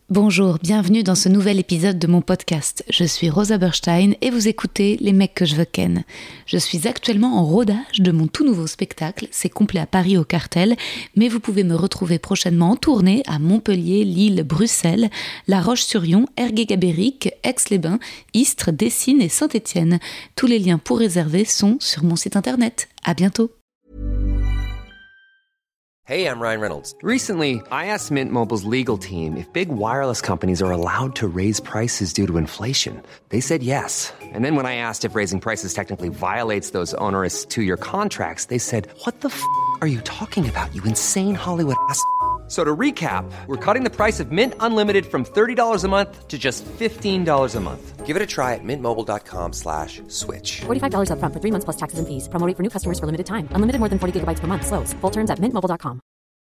Bonjour, bienvenue dans ce nouvel épisode de mon podcast. Je suis Rosa Berstein et vous écoutez Les mecs que je veux ken. Je suis actuellement en rodage de mon tout nouveau spectacle, c'est complet à Paris au Cartel, mais vous pouvez me retrouver prochainement en tournée à Montpellier, Lille, Bruxelles, La Roche-sur-Yon, Ergué-Gabéric, Aix-les-Bains, Istres, Dessines et Saint-Étienne. Tous les liens pour réserver sont sur mon site internet. À bientôt. Hey, I'm Ryan Reynolds. Recently, I asked Mint Mobile's legal team if big wireless companies are allowed to raise prices due to inflation. They said yes. And then when I asked if raising prices technically violates those onerous two-year contracts, they said, "What the f*** are you talking about, you insane Hollywood ass?" So to recap, we're cutting the price of Mint Unlimited from $30 a month to just $15 a month. Give it a try at mintmobile.com/switch. $45 up front for 3 months plus taxes and fees. Promo rate for new customers for limited time. Unlimited more than 40 gigabytes per month. Slows full terms at mintmobile.com.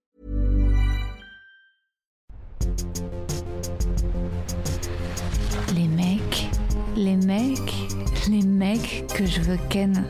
Les mecs que je veux ken.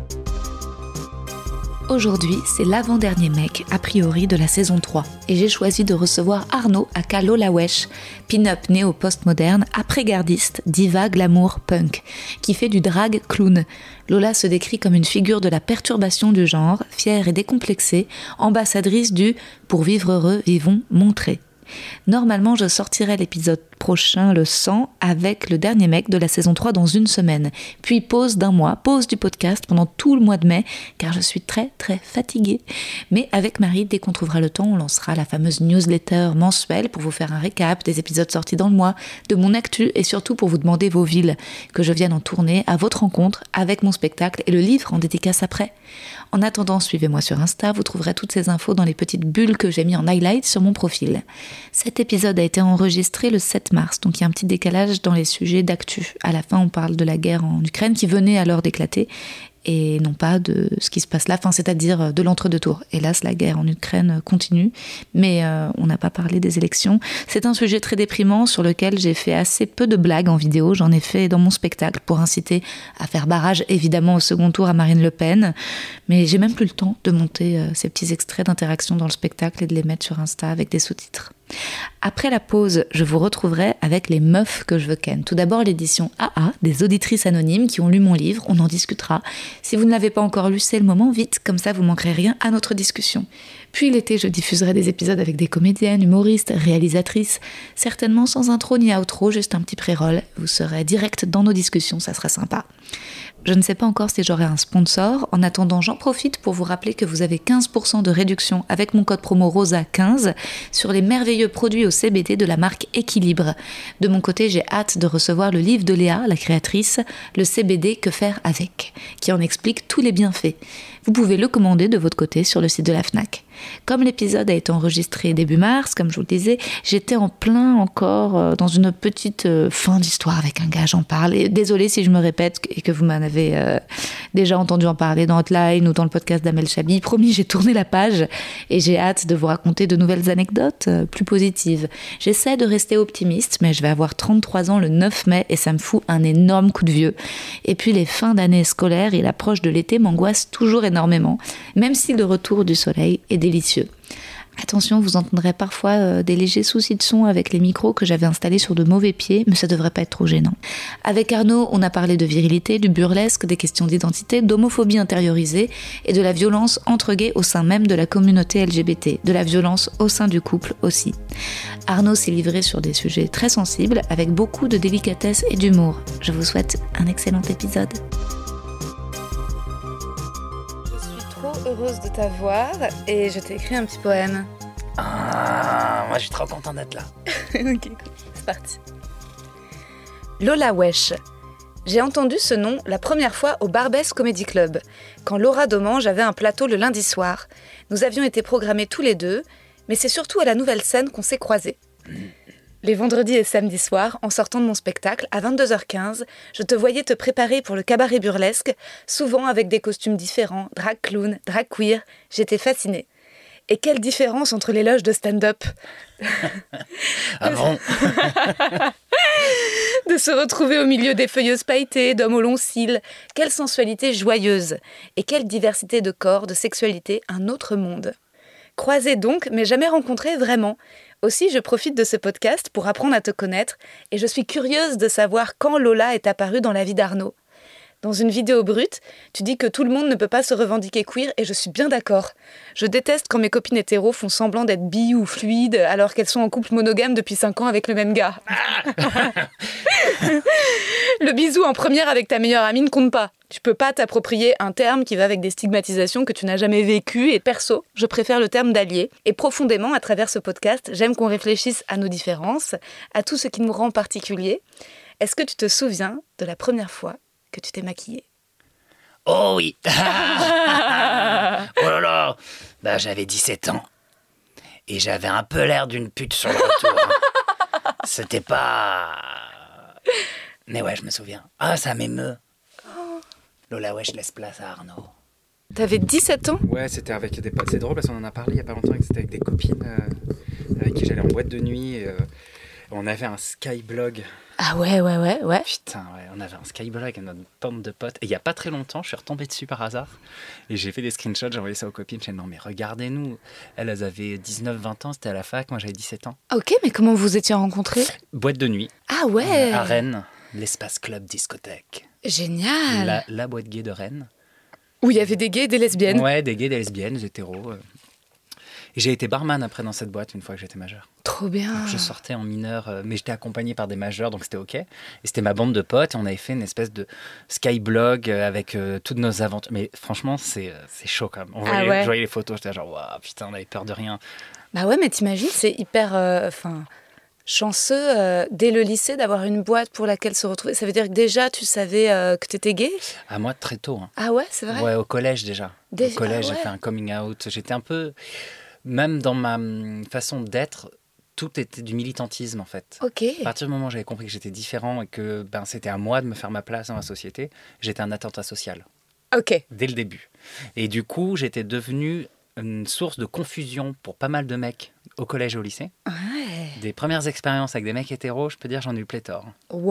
Aujourd'hui, c'est l'avant-dernier mec, a priori, de la saison 3. Et j'ai choisi de recevoir Arnaud aka Lola Wesh, pin-up néo-postmoderne, après-gardiste, diva, glamour, punk, qui fait du drag clown. Lola se décrit comme une figure de la perturbation du genre, fière et décomplexée, ambassadrice du « pour vivre heureux, vivons, montrer ». Normalement, je sortirai l'épisode prochain, le 100, avec le dernier mec de la saison 3 dans une semaine. Puis pause d'un mois, pause du podcast pendant tout le mois de mai, car je suis très fatiguée. Mais avec Marie, dès qu'on trouvera le temps, on lancera la fameuse newsletter mensuelle pour vous faire un récap des épisodes sortis dans le mois, de mon actu et surtout pour vous demander vos villes, que je vienne en tournée à votre rencontre avec mon spectacle et le livre en dédicace après. En attendant, suivez-moi sur Insta, vous trouverez toutes ces infos dans les petites bulles que j'ai mis en highlight sur mon profil. Cet épisode a été enregistré le 7 mars, donc il y a un petit décalage dans les sujets d'actu. À la fin, on parle de la guerre en Ukraine qui venait alors d'éclater, et non pas de ce qui se passe là, c'est-à-dire de l'entre-deux tours. Hélas, la guerre en Ukraine continue, mais on n'a pas parlé des élections. C'est un sujet très déprimant sur lequel j'ai fait assez peu de blagues en vidéo. J'en ai fait dans mon spectacle pour inciter à faire barrage, évidemment, au second tour à Marine Le Pen. Mais j'ai même plus le temps de monter ces petits extraits d'interaction dans le spectacle et de les mettre sur Insta avec des sous-titres. Après la pause, je vous retrouverai avec les meufs que je veux ken. Tout d'abord l'édition AA, des auditrices anonymes qui ont lu mon livre, on en discutera. Si vous ne l'avez pas encore lu, c'est le moment, vite, comme ça vous manquerez rien à notre discussion. Puis l'été, je diffuserai des épisodes avec des comédiennes, humoristes, réalisatrices, certainement sans intro ni outro, juste un petit pré-roll. Vous serez direct dans nos discussions, ça sera sympa. Je ne sais pas encore si j'aurai un sponsor. En attendant, j'en profite pour vous rappeler que vous avez 15% de réduction avec mon code promo ROSA15 sur les merveilleux produits au CBD de la marque Équilibre. De mon côté, j'ai hâte de recevoir le livre de Léa, la créatrice, le CBD Que faire avec, qui en explique tous les bienfaits. Vous pouvez le commander de votre côté sur le site de la Fnac. Comme l'épisode a été enregistré début mars, comme je vous le disais, j'étais en plein encore dans une petite fin d'histoire avec un gars, j'en parle. Et désolée si je me répète et que vous m'en avez déjà entendu en parler dans Hotline ou dans le podcast d'Amel Chabi. Promis, j'ai tourné la page et j'ai hâte de vous raconter de nouvelles anecdotes plus positives. J'essaie de rester optimiste, mais je vais avoir 33 ans le 9 mai et ça me fout un énorme coup de vieux. Et puis les fins d'année scolaires et l'approche de l'été m'angoissent toujours énormément, même si le retour du soleil est délicieux. Attention, vous entendrez parfois des légers soucis de son avec les micros que j'avais installés sur de mauvais pieds, mais ça devrait pas être trop gênant. Avec Arnaud, on a parlé de virilité, du burlesque, des questions d'identité, d'homophobie intériorisée et de la violence entre gays au sein même de la communauté LGBT, de la violence au sein du couple aussi. Arnaud s'est livré sur des sujets très sensibles avec beaucoup de délicatesse et d'humour. Je vous souhaite un excellent épisode. Heureuse de t'avoir et je t'ai écrit un petit poème. Ah, moi je suis trop content d'être là. Ok, c'est parti. Lola Wesh. J'ai entendu ce nom la première fois au Barbès Comedy Club, quand Laura Domange avait un plateau le lundi soir. Nous avions été programmés tous les deux, mais c'est surtout à la nouvelle scène qu'on s'est croisés. Les vendredis et samedis soirs, en sortant de mon spectacle, à 22h15, je te voyais te préparer pour le cabaret burlesque, souvent avec des costumes différents, drag clown, drag queer. J'étais fascinée. Et quelle différence entre les loges de stand-up. Ah bon? De se retrouver au milieu des feuilleuses pailletées, d'hommes aux longs cils. Quelle sensualité joyeuse. Et quelle diversité de corps, de sexualité, un autre monde. Croisés donc, mais jamais rencontrés vraiment. Aussi, je profite de ce podcast pour apprendre à te connaître et je suis curieuse de savoir quand Lola est apparue dans la vie d'Arnaud. Dans une vidéo brute, tu dis que tout le monde ne peut pas se revendiquer queer et je suis bien d'accord. Je déteste quand mes copines hétéros font semblant d'être bi ou fluides alors qu'elles sont en couple monogame depuis 5 ans avec le même gars. Le bisou en première avec ta meilleure amie ne compte pas. Tu peux pas t'approprier un terme qui va avec des stigmatisations que tu n'as jamais vécues et perso, je préfère le terme d'allié. Et profondément, à travers ce podcast, j'aime qu'on réfléchisse à nos différences, à tout ce qui nous rend particuliers. Est-ce que tu te souviens de la première fois que tu t'es maquillée? Oh oui. Oh là là. Bah, j'avais 17 ans. Et j'avais un peu l'air d'une pute sur le retour. Hein. C'était pas... Mais ouais, je me souviens. Ah, ça m'émeut. Lola Wesh laisse place à Arnaud. T'avais 17 ans? Ouais, c'était avec des potes. C'est drôle parce qu'on en a parlé il y a pas longtemps. C'était avec des copines avec qui j'allais en boîte de nuit. Et, on avait un Skyblog. Ah ouais. Putain, ouais, on avait un Skyblog avec notre bande de potes. Et il y a pas très longtemps, je suis retombé dessus par hasard. Et j'ai fait des screenshots, j'ai envoyé ça aux copines. J'ai dit non, mais regardez-nous. Elles avaient 19-20 ans, c'était à la fac. Moi, j'avais 17 ans. Ok, mais comment vous étiez rencontrés? Boîte de nuit. Ah ouais. À Rennes, l'espace club discothèque. Génial. La boîte gay de Rennes. Où il y avait des gays et des lesbiennes. Ouais, des gays, des lesbiennes, des hétéros. Et j'ai été barman après dans cette boîte une fois que j'étais majeur. Trop bien. Donc je sortais en mineur, mais j'étais accompagné par des majeurs, donc c'était ok. Et c'était ma bande de potes et on avait fait une espèce de skyblog avec toutes nos aventures. Mais franchement, c'est chaud quand même. Je voyais les photos, j'étais genre, waouh, putain, on avait peur de rien. Bah ouais, mais t'imagines, c'est hyper chanceux dès le lycée d'avoir une boîte pour laquelle se retrouver. Ça veut dire que déjà, tu savais que t'étais gay? À moi, très tôt. Hein. Ah ouais, c'est vrai? Ouais, au collège déjà. Au collège, j'ai fait un coming out. J'étais un peu... Même dans ma façon d'être, tout était du militantisme en fait. Ok. À partir du moment où j'avais compris que j'étais différent et que c'était à moi de me faire ma place dans la société, j'étais un attentat social. Ok. Dès le début. Et du coup, j'étais devenu une source de confusion pour pas mal de mecs au collège et au lycée. Ouais. Des premières expériences avec des mecs hétéros, je peux dire, j'en ai eu pléthore.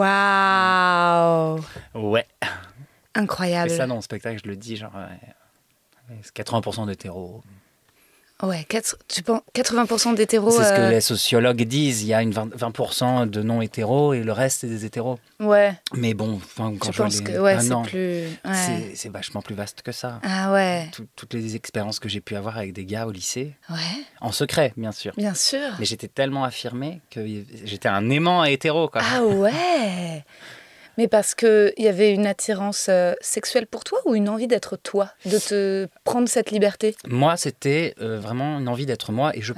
Waouh. Ouais. Incroyable. Et ça, dans le spectacle, je le dis, genre, c'est 80% d'hétéros. Ouais, tu penses 80% d'hétéros. C'est ce que les sociologues disent. Il y a 20% de non-hétéros et le reste, c'est des hétéros. Ouais. Mais bon, quand je je pense que non, c'est plus. Ouais. C'est vachement plus vaste que ça. Ah ouais. Toutes les expériences que j'ai pu avoir avec des gars au lycée. Ouais. En secret, bien sûr. Bien sûr. Mais j'étais tellement affirmé que j'étais un aimant hétéro, quoi. Ah ouais. Mais parce qu'il y avait une attirance sexuelle pour toi ou une envie d'être toi, de te prendre cette liberté? Moi, c'était vraiment une envie d'être moi. Et je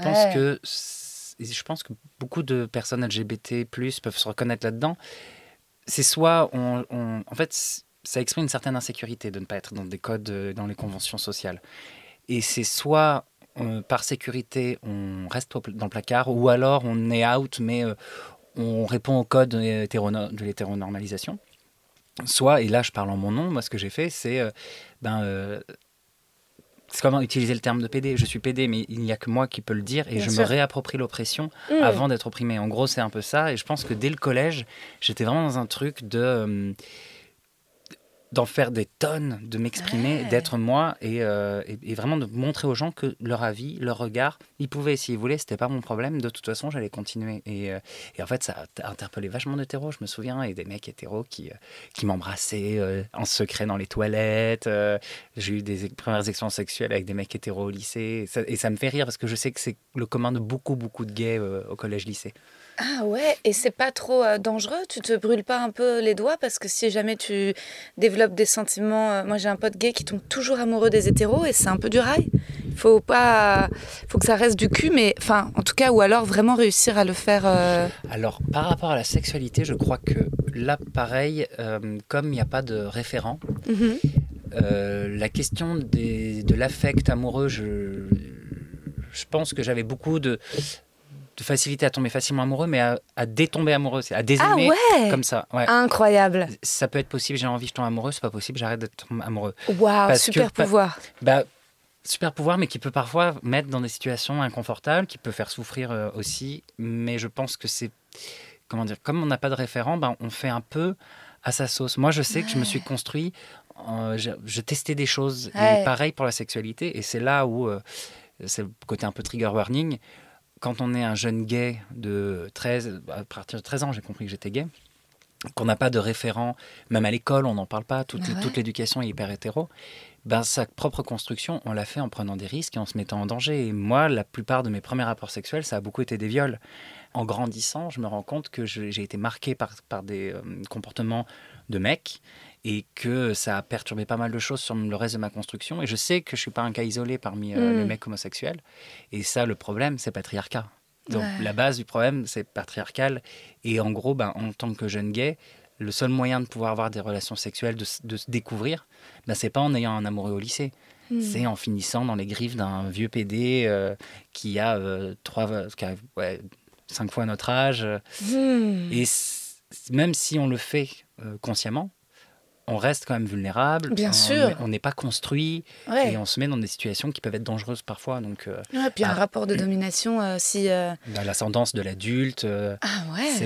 pense que beaucoup de personnes LGBT+, peuvent se reconnaître là-dedans. C'est soit, en fait, ça exprime une certaine insécurité de ne pas être dans des codes, dans les conventions sociales. Et c'est soit, par sécurité, on reste dans le placard, ou alors on est out, mais... on répond au code de l'hétéronormalisation. Soit, et là je parle en mon nom, moi ce que j'ai fait, c'est comment utiliser le terme de PD. Je suis PD, mais il n'y a que moi qui peux le dire, et Bien je sûr. me réapproprie l'oppression avant d'être opprimé. En gros, c'est un peu ça, et je pense que dès le collège, j'étais vraiment dans un truc d'en faire des tonnes, de m'exprimer, d'être moi et vraiment de montrer aux gens que leur avis, leur regard, ils pouvaient, s'ils voulaient, c'était pas mon problème. De toute façon, j'allais continuer. Et en fait, ça a interpellé vachement d'hétéros, je me souviens, et des mecs hétéros qui m'embrassaient en secret dans les toilettes. J'ai eu des premières expériences sexuelles avec des mecs hétéros au lycée. Et ça me fait rire parce que je sais que c'est le commun de beaucoup, beaucoup de gays au collège-lycée. Ah ouais, et c'est pas trop dangereux? Tu te brûles pas un peu les doigts? Parce que si jamais tu développes des sentiments... moi j'ai un pote gay qui tombe toujours amoureux des hétéros et c'est un peu du rail. Faut que ça reste du cul, mais enfin, en tout cas, ou alors vraiment réussir à le faire... Alors, par rapport à la sexualité, je crois que là, pareil, comme il n'y a pas de référent, la question de l'affect amoureux, je pense que j'avais beaucoup de facilité à tomber facilement amoureux, mais à détomber amoureux, à désaimer comme ça. Ouais. Incroyable. Ça peut être possible, j'ai envie, je tombe amoureux, c'est pas possible, j'arrête d'être amoureux. Waouh, super pouvoir. Super pouvoir, mais qui peut parfois mettre dans des situations inconfortables, qui peut faire souffrir aussi, mais je pense que c'est, comment dire, comme on n'a pas de référent, on fait un peu à sa sauce. Moi, je sais que je me suis construit, je testais des choses, et pareil pour la sexualité, et c'est là où, c'est le côté un peu trigger warning. quand on est un jeune gay de 13, à partir de 13 ans, j'ai compris que j'étais gay, qu'on n'a pas de référent, même à l'école, on n'en parle pas, toute l'éducation est hyper hétéro, ben, sa propre construction, on l'a fait en prenant des risques et en se mettant en danger. Et moi, la plupart de mes premiers rapports sexuels, ça a beaucoup été des viols. En grandissant, je me rends compte que j'ai été marqué par des comportements de mecs et que ça a perturbé pas mal de choses sur le reste de ma construction. Et je sais que je ne suis pas un cas isolé parmi les mecs homosexuels. Et ça, le problème, c'est patriarcat. Donc la base du problème, c'est patriarcal. Et en gros, ben, en tant que jeune gay, le seul moyen de pouvoir avoir des relations sexuelles, de se découvrir, ben, c'est pas en ayant un amoureux au lycée. C'est en finissant dans les griffes d'un vieux PD qui a 5 fois notre âge. Et même si on le fait consciemment, on reste quand même vulnérable. Bien sûr. On n'est pas construit et on se met dans des situations qui peuvent être dangereuses parfois. Donc, puis un rapport de domination, si... l'ascendance de l'adulte. C'est...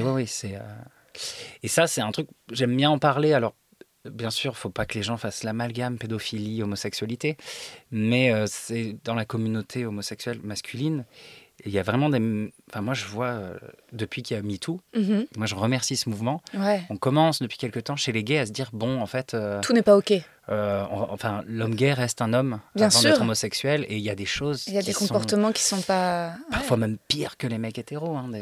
Et ça, c'est un truc, j'aime bien en parler. Alors, bien sûr, il ne faut pas que les gens fassent l'amalgame pédophilie, homosexualité. Mais c'est dans la communauté homosexuelle masculine, il y a vraiment des... Enfin, moi, je vois, depuis qu'il y a MeToo, moi, je remercie ce mouvement. On commence, depuis quelque temps, chez les gays, à se dire, bon, en fait... tout n'est pas OK. Enfin, l'homme gay reste un homme Bien avant sûr. d'être homosexuel. Et il y a des choses Il y a des comportements qui sont pas... Parfois même pires que les mecs hétéros. Hein.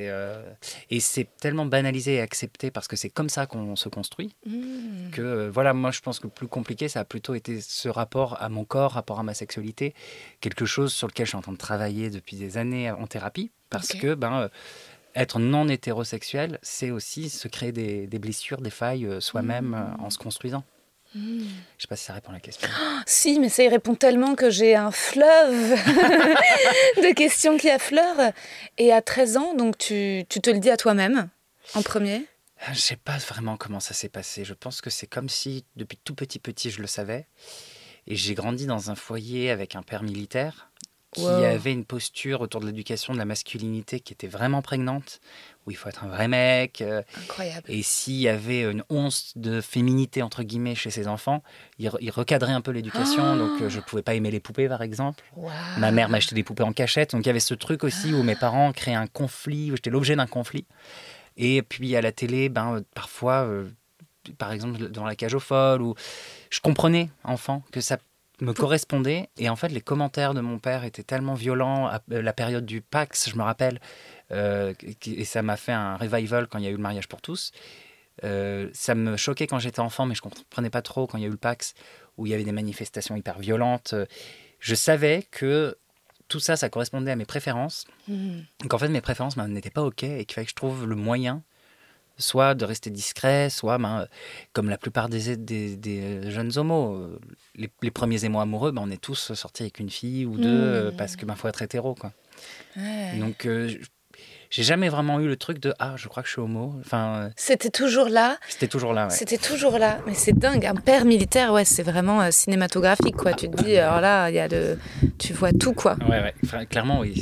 Et c'est tellement banalisé et accepté parce que c'est comme ça qu'on se construit que, voilà, moi, je pense que le plus compliqué, ça a plutôt été ce rapport à mon corps, rapport à ma sexualité, quelque chose sur lequel je suis en train de travailler depuis des années en thérapie parce que, être non hétérosexuel, c'est aussi se créer des blessures, des failles soi-même en se construisant. Je ne sais pas si ça répond à la question. Si, mais ça y répond tellement que j'ai un fleuve de questions qui affleurent. Et à 13 ans, donc tu te le dis à toi-même, en premier? Je ne sais pas vraiment comment ça s'est passé. Je pense que c'est comme si, depuis tout petit, je le savais. Et j'ai grandi dans un foyer avec un père militaire qui avait une posture autour de l'éducation de la masculinité qui était vraiment prégnante, où il faut être un vrai mec. Incroyable. Et s'il y avait une once de féminité, entre guillemets, chez ses enfants, il recadrait un peu l'éducation. Donc, je ne pouvais pas aimer les poupées, par exemple. Ma mère m'achetait des poupées en cachette. Donc, il y avait ce truc aussi où mes parents créaient un conflit, où j'étais l'objet d'un conflit. Et puis, à la télé, parfois, par exemple, dans La Cage aux folles, où je comprenais, enfant, que ça me correspondait. Et en fait, les commentaires de mon père étaient tellement violents. À la période du Pax, je me rappelle, et ça m'a fait un revival quand il y a eu le mariage pour tous. Ça me choquait quand j'étais enfant, mais je ne comprenais pas trop quand il y a eu le Pax, où il y avait des manifestations hyper violentes. Je savais que tout ça, ça correspondait à mes préférences. Donc en fait, mes préférences n'étaient pas OK et qu'il fallait que je trouve le moyen soit de rester discret, soit, comme la plupart des jeunes homos, les premiers émois amoureux, on est tous sortis avec une fille ou deux, parce que faut être hétéro, quoi. Donc, j'ai jamais vraiment eu le truc de « Ah, je crois que je suis homo ». Enfin, c'était toujours là. C'était toujours là, ouais. C'était toujours là. Mais c'est dingue. Un père militaire, c'est vraiment cinématographique, quoi. Tu te dis, alors là, tu vois tout, quoi. Ouais. Enfin, clairement, oui.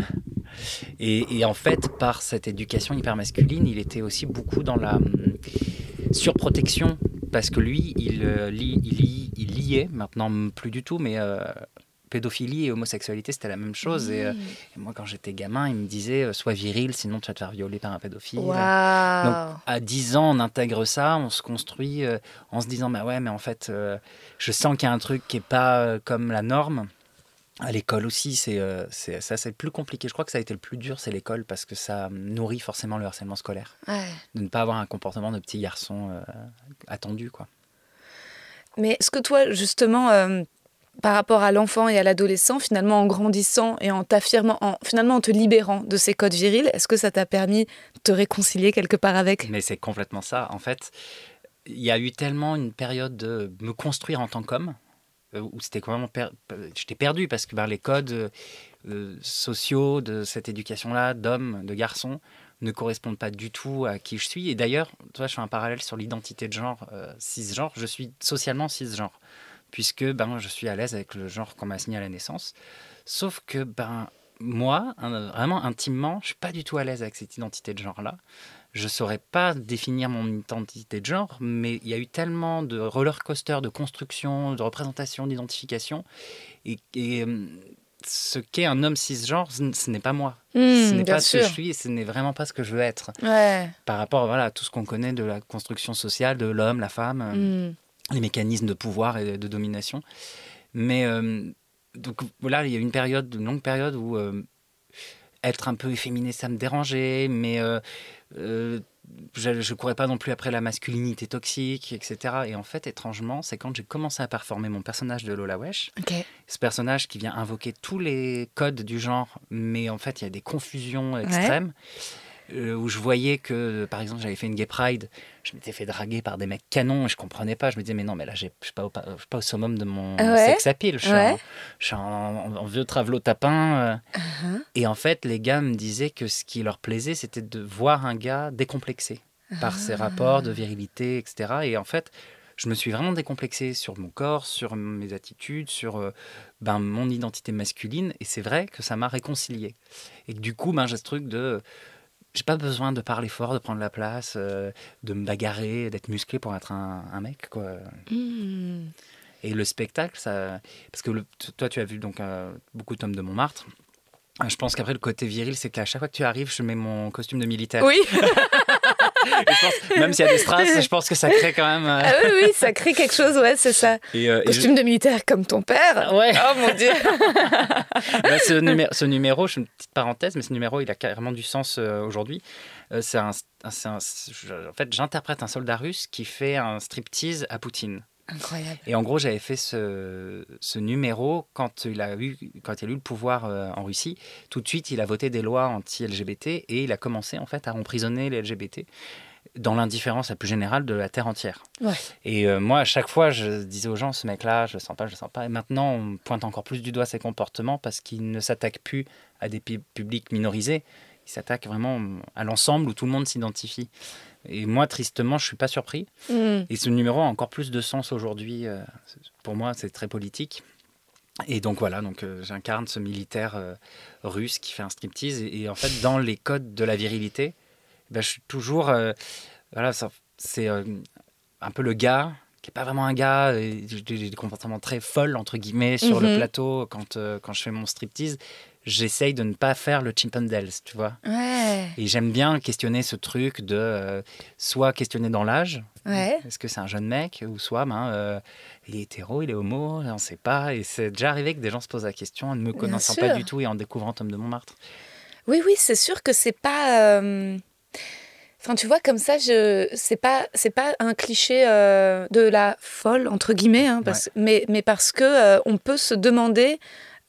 Et en fait, par cette éducation hyper masculine, il était aussi beaucoup dans la surprotection, parce que lui, il liait, maintenant plus du tout, mais pédophilie et homosexualité, c'était la même chose. Et moi, quand j'étais gamin, il me disait « Sois viril, sinon tu vas te faire violer par un pédophile ». Donc, à 10 ans, on intègre ça, on se construit en se disant « mais en fait, je sens qu'il y a un truc qui n'est pas comme la norme ». À l'école aussi, c'est plus compliqué. Je crois que ça a été le plus dur, c'est l'école, parce que ça nourrit forcément le harcèlement scolaire. De ne pas avoir un comportement de petit garçon attendu, quoi. Mais est-ce que toi, justement, par rapport à l'enfant et à l'adolescent, finalement, en grandissant et en t'affirmant, finalement en te libérant de ces codes virils, est-ce que ça t'a permis de te réconcilier quelque part avec ? Mais c'est complètement ça. En fait, il y a eu tellement une période de me construire en tant qu'homme, où c'était complètement j'étais perdu parce que les codes sociaux de cette éducation-là, d'hommes, de garçons, ne correspondent pas du tout à qui je suis. Et d'ailleurs, je fais un parallèle sur l'identité de genre, cisgenre. Je suis socialement cisgenre, puisque je suis à l'aise avec le genre qu'on m'a assigné à la naissance. Sauf que moi, vraiment intimement, je ne suis pas du tout à l'aise avec cette identité de genre-là. Je ne saurais pas définir mon identité de genre, mais il y a eu tellement de roller coaster, de construction, de représentation, d'identification. Et ce qu'est un homme cisgenre, ce n'est pas moi. Ce n'est pas ce que je suis et ce n'est vraiment pas ce que je veux être. Ouais. Par rapport à tout ce qu'on connaît de la construction sociale, de l'homme, la femme, les mécanismes de pouvoir et de domination. Mais donc voilà, il y a une longue période où être un peu efféminé, ça me dérangeait, mais je courais pas non plus après la masculinité toxique, etc. Et en fait, étrangement, c'est quand j'ai commencé à performer mon personnage de Lola Wesh, ce personnage qui vient invoquer tous les codes du genre, mais en fait, il y a des confusions extrêmes, où je voyais que, par exemple, j'avais fait une gay pride, je m'étais fait draguer par des mecs canons, et je comprenais pas, je me disais, mais non, mais là, je suis pas au summum de mon sex appeal, je suis en vieux travelot tapin. Et en fait, les gars me disaient que ce qui leur plaisait, c'était de voir un gars décomplexé par ses rapports de virilité, etc. Et en fait, je me suis vraiment décomplexé sur mon corps, sur mes attitudes, sur mon identité masculine. Et c'est vrai que ça m'a réconcilié. Et que du coup, j'ai ce truc de... J'ai pas besoin de parler fort, de prendre la place, de me bagarrer, d'être musclé pour être un mec, quoi. Et le spectacle, ça... Parce que toi, tu as vu donc, beaucoup de Tom de Montmartre. Je pense qu'après, le côté viril, c'est qu'à chaque fois que tu arrives, je mets mon costume de militaire. Oui. Et je pense, même s'il y a des strass, je pense que ça crée quand même... Ah oui, ça crée quelque chose, ouais, c'est ça. Costume de militaire comme ton père. Ouais. Oh mon Dieu. Ce numéro, je fais une petite parenthèse, mais ce numéro, il a carrément du sens aujourd'hui. En fait, j'interprète un soldat russe qui fait un striptease à Poutine. Incroyable. Et en gros, j'avais fait ce numéro quand il a eu le pouvoir en Russie. Tout de suite, il a voté des lois anti-LGBT et il a commencé en fait à emprisonner les LGBT dans l'indifférence la plus générale de la terre entière. Ouais. Et moi, à chaque fois, je disais aux gens, ce mec-là, je le sens pas. Et maintenant, on pointe encore plus du doigt ses comportements parce qu'il ne s'attaque plus à des publics minorisés. Il s'attaque vraiment à l'ensemble où tout le monde s'identifie. Et moi, tristement, je ne suis pas surpris. Et ce numéro a encore plus de sens aujourd'hui. Pour moi, c'est très politique. Et donc voilà, j'incarne ce militaire russe qui fait un striptease. Et en fait, dans les codes de la virilité, je suis toujours... c'est un peu le gars qui n'est pas vraiment un gars. J'ai des comportements très folles, entre guillemets, sur le plateau quand je fais mon striptease. J'essaye de ne pas faire le Chippendales, tu vois. Ouais. Et j'aime bien questionner ce truc de soit questionner dans l'âge, est-ce que c'est un jeune mec, ou soit il est hétéro, il est homo, on ne sait pas. Et c'est déjà arrivé que des gens se posent la question en ne me connaissant pas du tout et en découvrant Tom de Montmartre. Oui, c'est sûr que c'est pas... Enfin, tu vois, comme ça, c'est pas un cliché de la folle, entre guillemets, hein, mais parce que on peut se demander...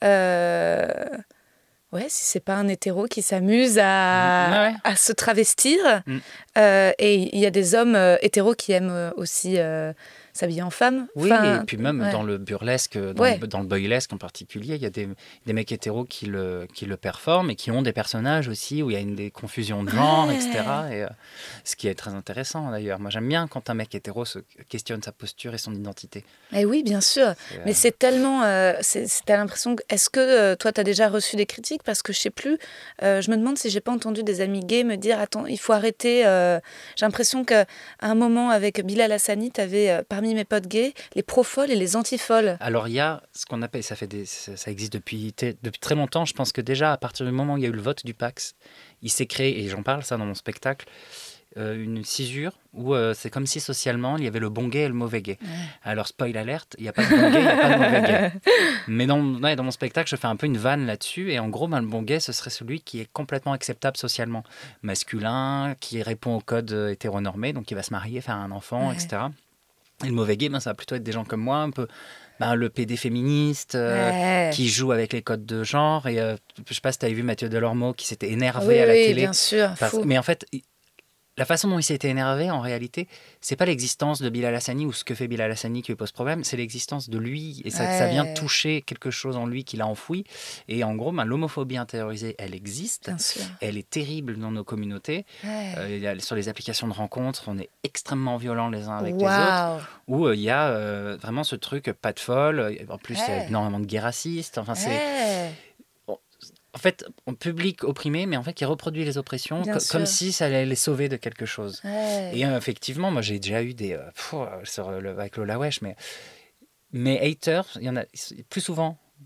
si c'est pas un hétéro qui s'amuse à se travestir. Et il y a des hommes hétéros qui aiment aussi s'habiller en femme. Oui, et puis même dans le burlesque, dans le boylesque en particulier, il y a des mecs hétéros qui le performent et qui ont des personnages aussi où il y a des confusions de genre, etc. Et, ce qui est très intéressant d'ailleurs. Moi, j'aime bien quand un mec hétéro se questionne sa posture et son identité. Et oui, bien sûr. Mais c'est tellement... t'as l'impression... Est-ce que toi, tu as déjà reçu des critiques ? Parce que je sais plus. Je me demande si j'ai pas entendu des amis gays me dire « Attends, il faut arrêter. » J'ai l'impression qu'à un moment, avec Bilal Hassani, tu avais parmi mes potes gays les pro-folles et les anti-folles. Alors, il y a ce qu'on appelle... Ça existe depuis très longtemps. Je pense que déjà, à partir du moment où il y a eu le vote du Pacs, il s'est créé, et j'en parle ça dans mon spectacle, une cisure où c'est comme si socialement il y avait le bon gay et le mauvais gay. Alors spoil alerte, il n'y a pas de bon gay, il n'y a pas de mauvais gay. Mais dans mon spectacle, je fais un peu une vanne là-dessus et en gros, le bon gay, ce serait celui qui est complètement acceptable socialement, masculin, qui répond au code hétéronormé, donc qui va se marier, faire un enfant, etc. Et le mauvais gay, ça va plutôt être des gens comme moi, un peu le PD féministe qui joue avec les codes de genre. Et je sais pas si tu avais vu Mathieu Delormeau qui s'était énervé à la télé. Oui, bien sûr. Mais en fait, la façon dont il s'était énervé, en réalité, c'est pas l'existence de Bilal Hassani ou ce que fait Bilal Hassani qui lui pose problème, c'est l'existence de lui. Et ça vient toucher quelque chose en lui qu'il a enfoui. Et en gros, l'homophobie intériorisée, elle existe. Bien sûr. Elle est terrible dans nos communautés. Sur les applications de rencontres, on est extrêmement violents les uns avec les autres. Où il y a vraiment ce truc pas de folle. En plus, il y a énormément de gays racistes. Enfin, c'est... En fait, un public opprimé, mais en fait qui reproduit les oppressions comme si ça allait les sauver de quelque chose. Et effectivement, moi j'ai déjà eu des... avec Lola Wesh, mais mes haters, il y en a plus souvent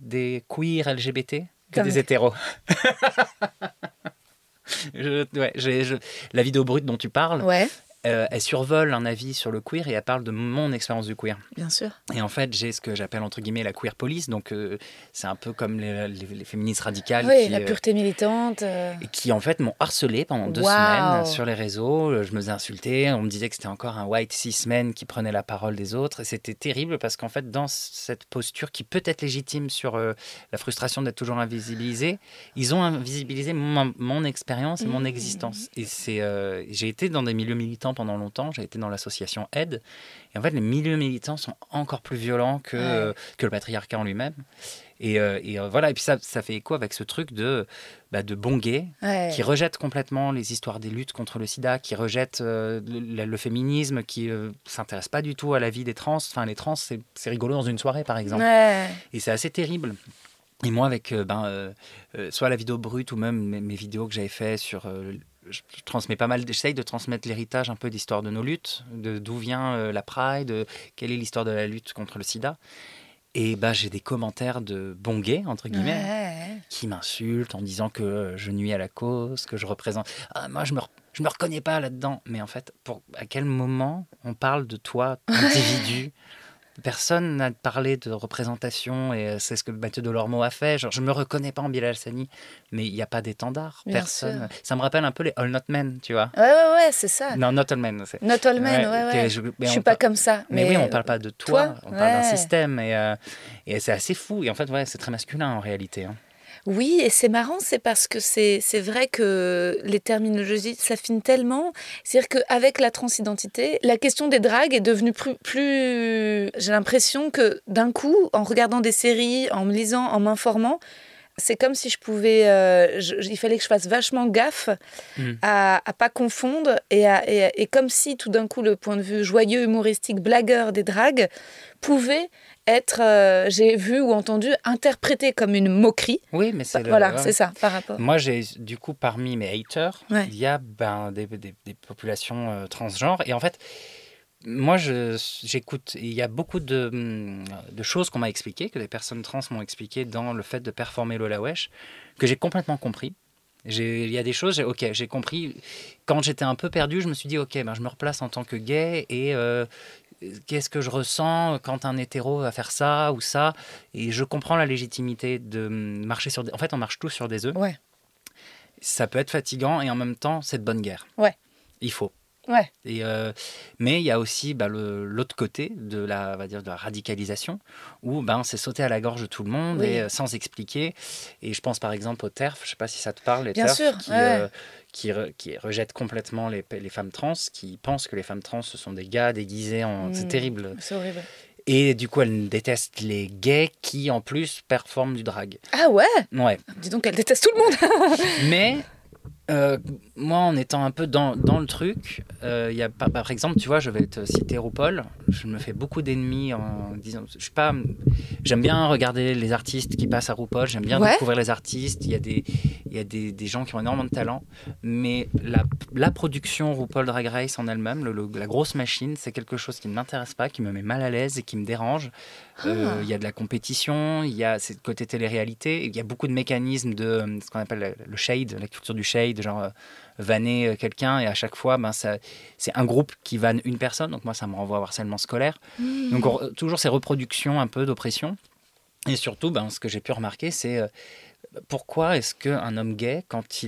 des queers LGBT que Comme- des hétéros. La vidéo brute dont tu parles, Ouais, elle survole un avis sur le queer et elle parle de mon expérience du queer. bien sûr. Et en fait, j'ai ce que j'appelle entre guillemets la queer police, donc c'est un peu comme les féministes radicales Oui, qui, la pureté militante. et qui en fait m'ont harcelé pendant 2 Waouh. semaines sur les réseaux. Je me faisais insulter, on me disait que c'était encore un white cis man qui prenait la parole des autres. Et c'était terrible parce qu'en fait, dans cette posture qui peut être légitime sur la frustration d'être toujours invisibilisé, ils ont invisibilisé mon expérience et mon existence. Et j'ai été dans des milieux militants pendant longtemps, j'ai été dans l'association Aide. Et en fait, les milieux militants sont encore plus violents que le patriarcat en lui-même. Et voilà, et puis ça fait écho avec ce truc de bons gays qui rejettent complètement les histoires des luttes contre le sida, qui rejettent le féminisme, qui s'intéressent pas du tout à la vie des trans. Enfin, les trans, c'est rigolo dans une soirée, par exemple. Ouais. Et c'est assez terrible. Et moi, avec soit la vidéo brute ou même mes vidéos que j'avais fait sur... je transmets pas mal, j'essaye de transmettre l'héritage un peu d'histoire de nos luttes, d'où vient la Pride, quelle est l'histoire de la lutte contre le sida. Et j'ai des commentaires de bons gays, entre guillemets, qui m'insultent en disant que je nuis à la cause, que je représente... Ah, moi, je me reconnais pas là-dedans. Mais en fait, à quel moment on parle de toi, individu ? Personne n'a parlé de représentation et c'est ce que Mathieu Delormeau a fait. Genre, je me reconnais pas en Bilal Hassani, mais il n'y a pas d'étendard. Bien Personne. sûr. Ça me rappelle un peu les All Not Men, tu vois. Ouais, c'est ça. Non, Not All Men. Not all men, ouais. Je suis pas comme ça. Mais oui, on parle pas de toi, on parle d'un ouais. système et c'est assez fou. Et en fait, c'est très masculin en réalité. Hein. Oui, et c'est marrant, c'est parce que c'est vrai que les terminologies s'affinent tellement. C'est-à-dire qu'avec la transidentité, la question des dragues est devenue plus... J'ai l'impression que d'un coup, en regardant des séries, en me lisant, en m'informant, c'est comme si je pouvais... il fallait que je fasse vachement gaffe à pas confondre et comme si tout d'un coup le point de vue joyeux, humoristique, blagueur des dragues pouvait être, j'ai vu ou entendu, interprété comme une moquerie. Oui, mais c'est c'est ça, par rapport. Moi, j'ai du coup, parmi mes haters, Ouais. il y a des populations transgenres. Et en fait, moi, j'écoute. Il y a beaucoup de choses qu'on m'a expliquées, que des personnes trans m'ont expliquées dans le fait de performer Lola Wesh, que j'ai complètement compris. Il y a des choses, j'ai compris. Quand j'étais un peu perdu, je me suis dit, ok, je me replace en tant que gay et qu'est-ce que je ressens quand un hétéro va faire ça ou ça. Et je comprends la légitimité de marcher sur des... En fait, on marche tous sur des œufs. Ouais. Ça peut être fatigant et en même temps, c'est de bonne guerre. Ouais. Il faut. Ouais. Mais il y a aussi l'autre côté de la radicalisation où c'est sauter à la gorge de tout le monde et sans expliquer. Et je pense par exemple aux TERF, je ne sais pas si ça te parle, les Bien TERF sûr, qui rejettent complètement les femmes trans, qui pensent que les femmes trans ce sont des gars déguisés en... C'est terrible. C'est horrible. Et du coup, elle déteste les gays qui en plus performent du drag. Ah ouais. Ouais. Dis donc, elle déteste tout le monde. Mais... moi, en étant un peu dans le truc, y a, par exemple, tu vois, je vais te citer RuPaul. Je me fais beaucoup d'ennemis en disant, j'aime bien regarder les artistes qui passent à RuPaul. J'aime bien découvrir les artistes. Il y a des gens qui ont énormément de talent, mais la production RuPaul Drag Race en elle-même, la grosse machine, c'est quelque chose qui ne m'intéresse pas, qui me met mal à l'aise et qui me dérange. Il y a de la compétition, il y a ce côté télé-réalité, il y a beaucoup de mécanismes de ce qu'on appelle le shade, la culture du shade, genre vanner quelqu'un et à chaque fois c'est un groupe qui vanne une personne, donc moi ça me renvoie au harcèlement scolaire. Donc toujours ces reproductions un peu d'oppression. Et surtout ce que j'ai pu remarquer, c'est pourquoi est-ce qu'un homme gay, quand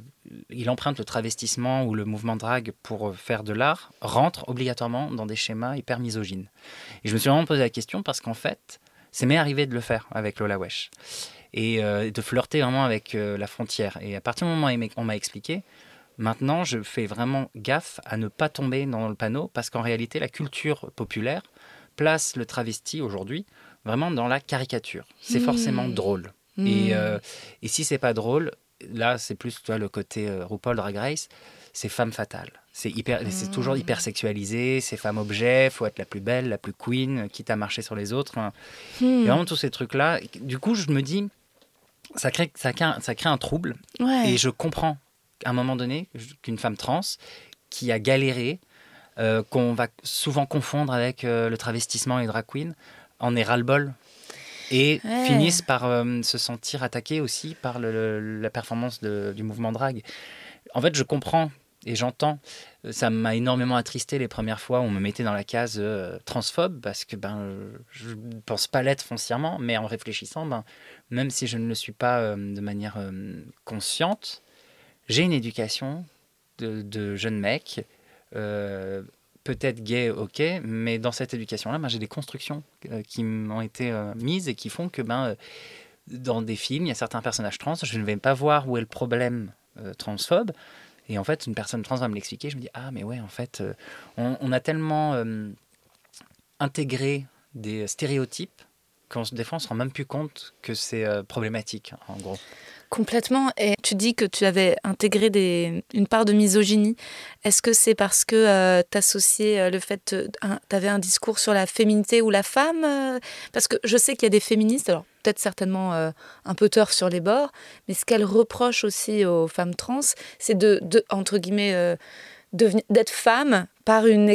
il emprunte le travestissement ou le mouvement drag pour faire de l'art, rentre obligatoirement dans des schémas hyper misogynes. Et je me suis vraiment posé la question parce qu'en fait, c'est m'est arrivé de le faire avec Lola Wesh et de flirter vraiment avec la frontière. Et à partir du moment où on m'a expliqué, maintenant je fais vraiment gaffe à ne pas tomber dans le panneau parce qu'en réalité, la culture populaire place le travesti aujourd'hui vraiment dans la caricature. C'est forcément drôle. Et si c'est pas drôle, là c'est plus le côté RuPaul Drag Race, c'est femme fatale. C'est toujours hyper sexualisé, c'est femme objet, faut être la plus belle, la plus queen, quitte à marcher sur les autres. Il y a vraiment tous ces trucs là. Du coup, je me dis, ça crée un trouble. Et je comprends à un moment donné qu'une femme trans qui a galéré, qu'on va souvent confondre avec le travestissement et drag queen, en est ras-le-bol. et finissent par se sentir attaqués aussi par la performance du mouvement drague. En fait, je comprends et j'entends. Ça m'a énormément attristé les premières fois où on me mettait dans la case transphobe, parce que je ne pense pas l'être foncièrement, mais en réfléchissant, même si je ne le suis pas de manière consciente, j'ai une éducation de jeune mec, peut-être gay, ok, mais dans cette éducation-là, j'ai des constructions qui m'ont été mises et qui font que dans des films, il y a certains personnages trans, je ne vais pas voir où est le problème transphobe. Et en fait, une personne trans va me l'expliquer. Je me dis, ah, mais ouais, en fait, on a tellement intégré des stéréotypes des fois, on ne se rend même plus compte que c'est problématique, en gros. Complètement. Et tu dis que tu avais intégré une part de misogynie. Est-ce que c'est parce que tu associais le fait... tu avais un discours sur la féminité ou la femme parce que je sais qu'il y a des féministes, alors peut-être certainement un peu tort sur les bords, mais ce qu'elles reprochent aussi aux femmes trans, c'est entre guillemets... d'être femme par une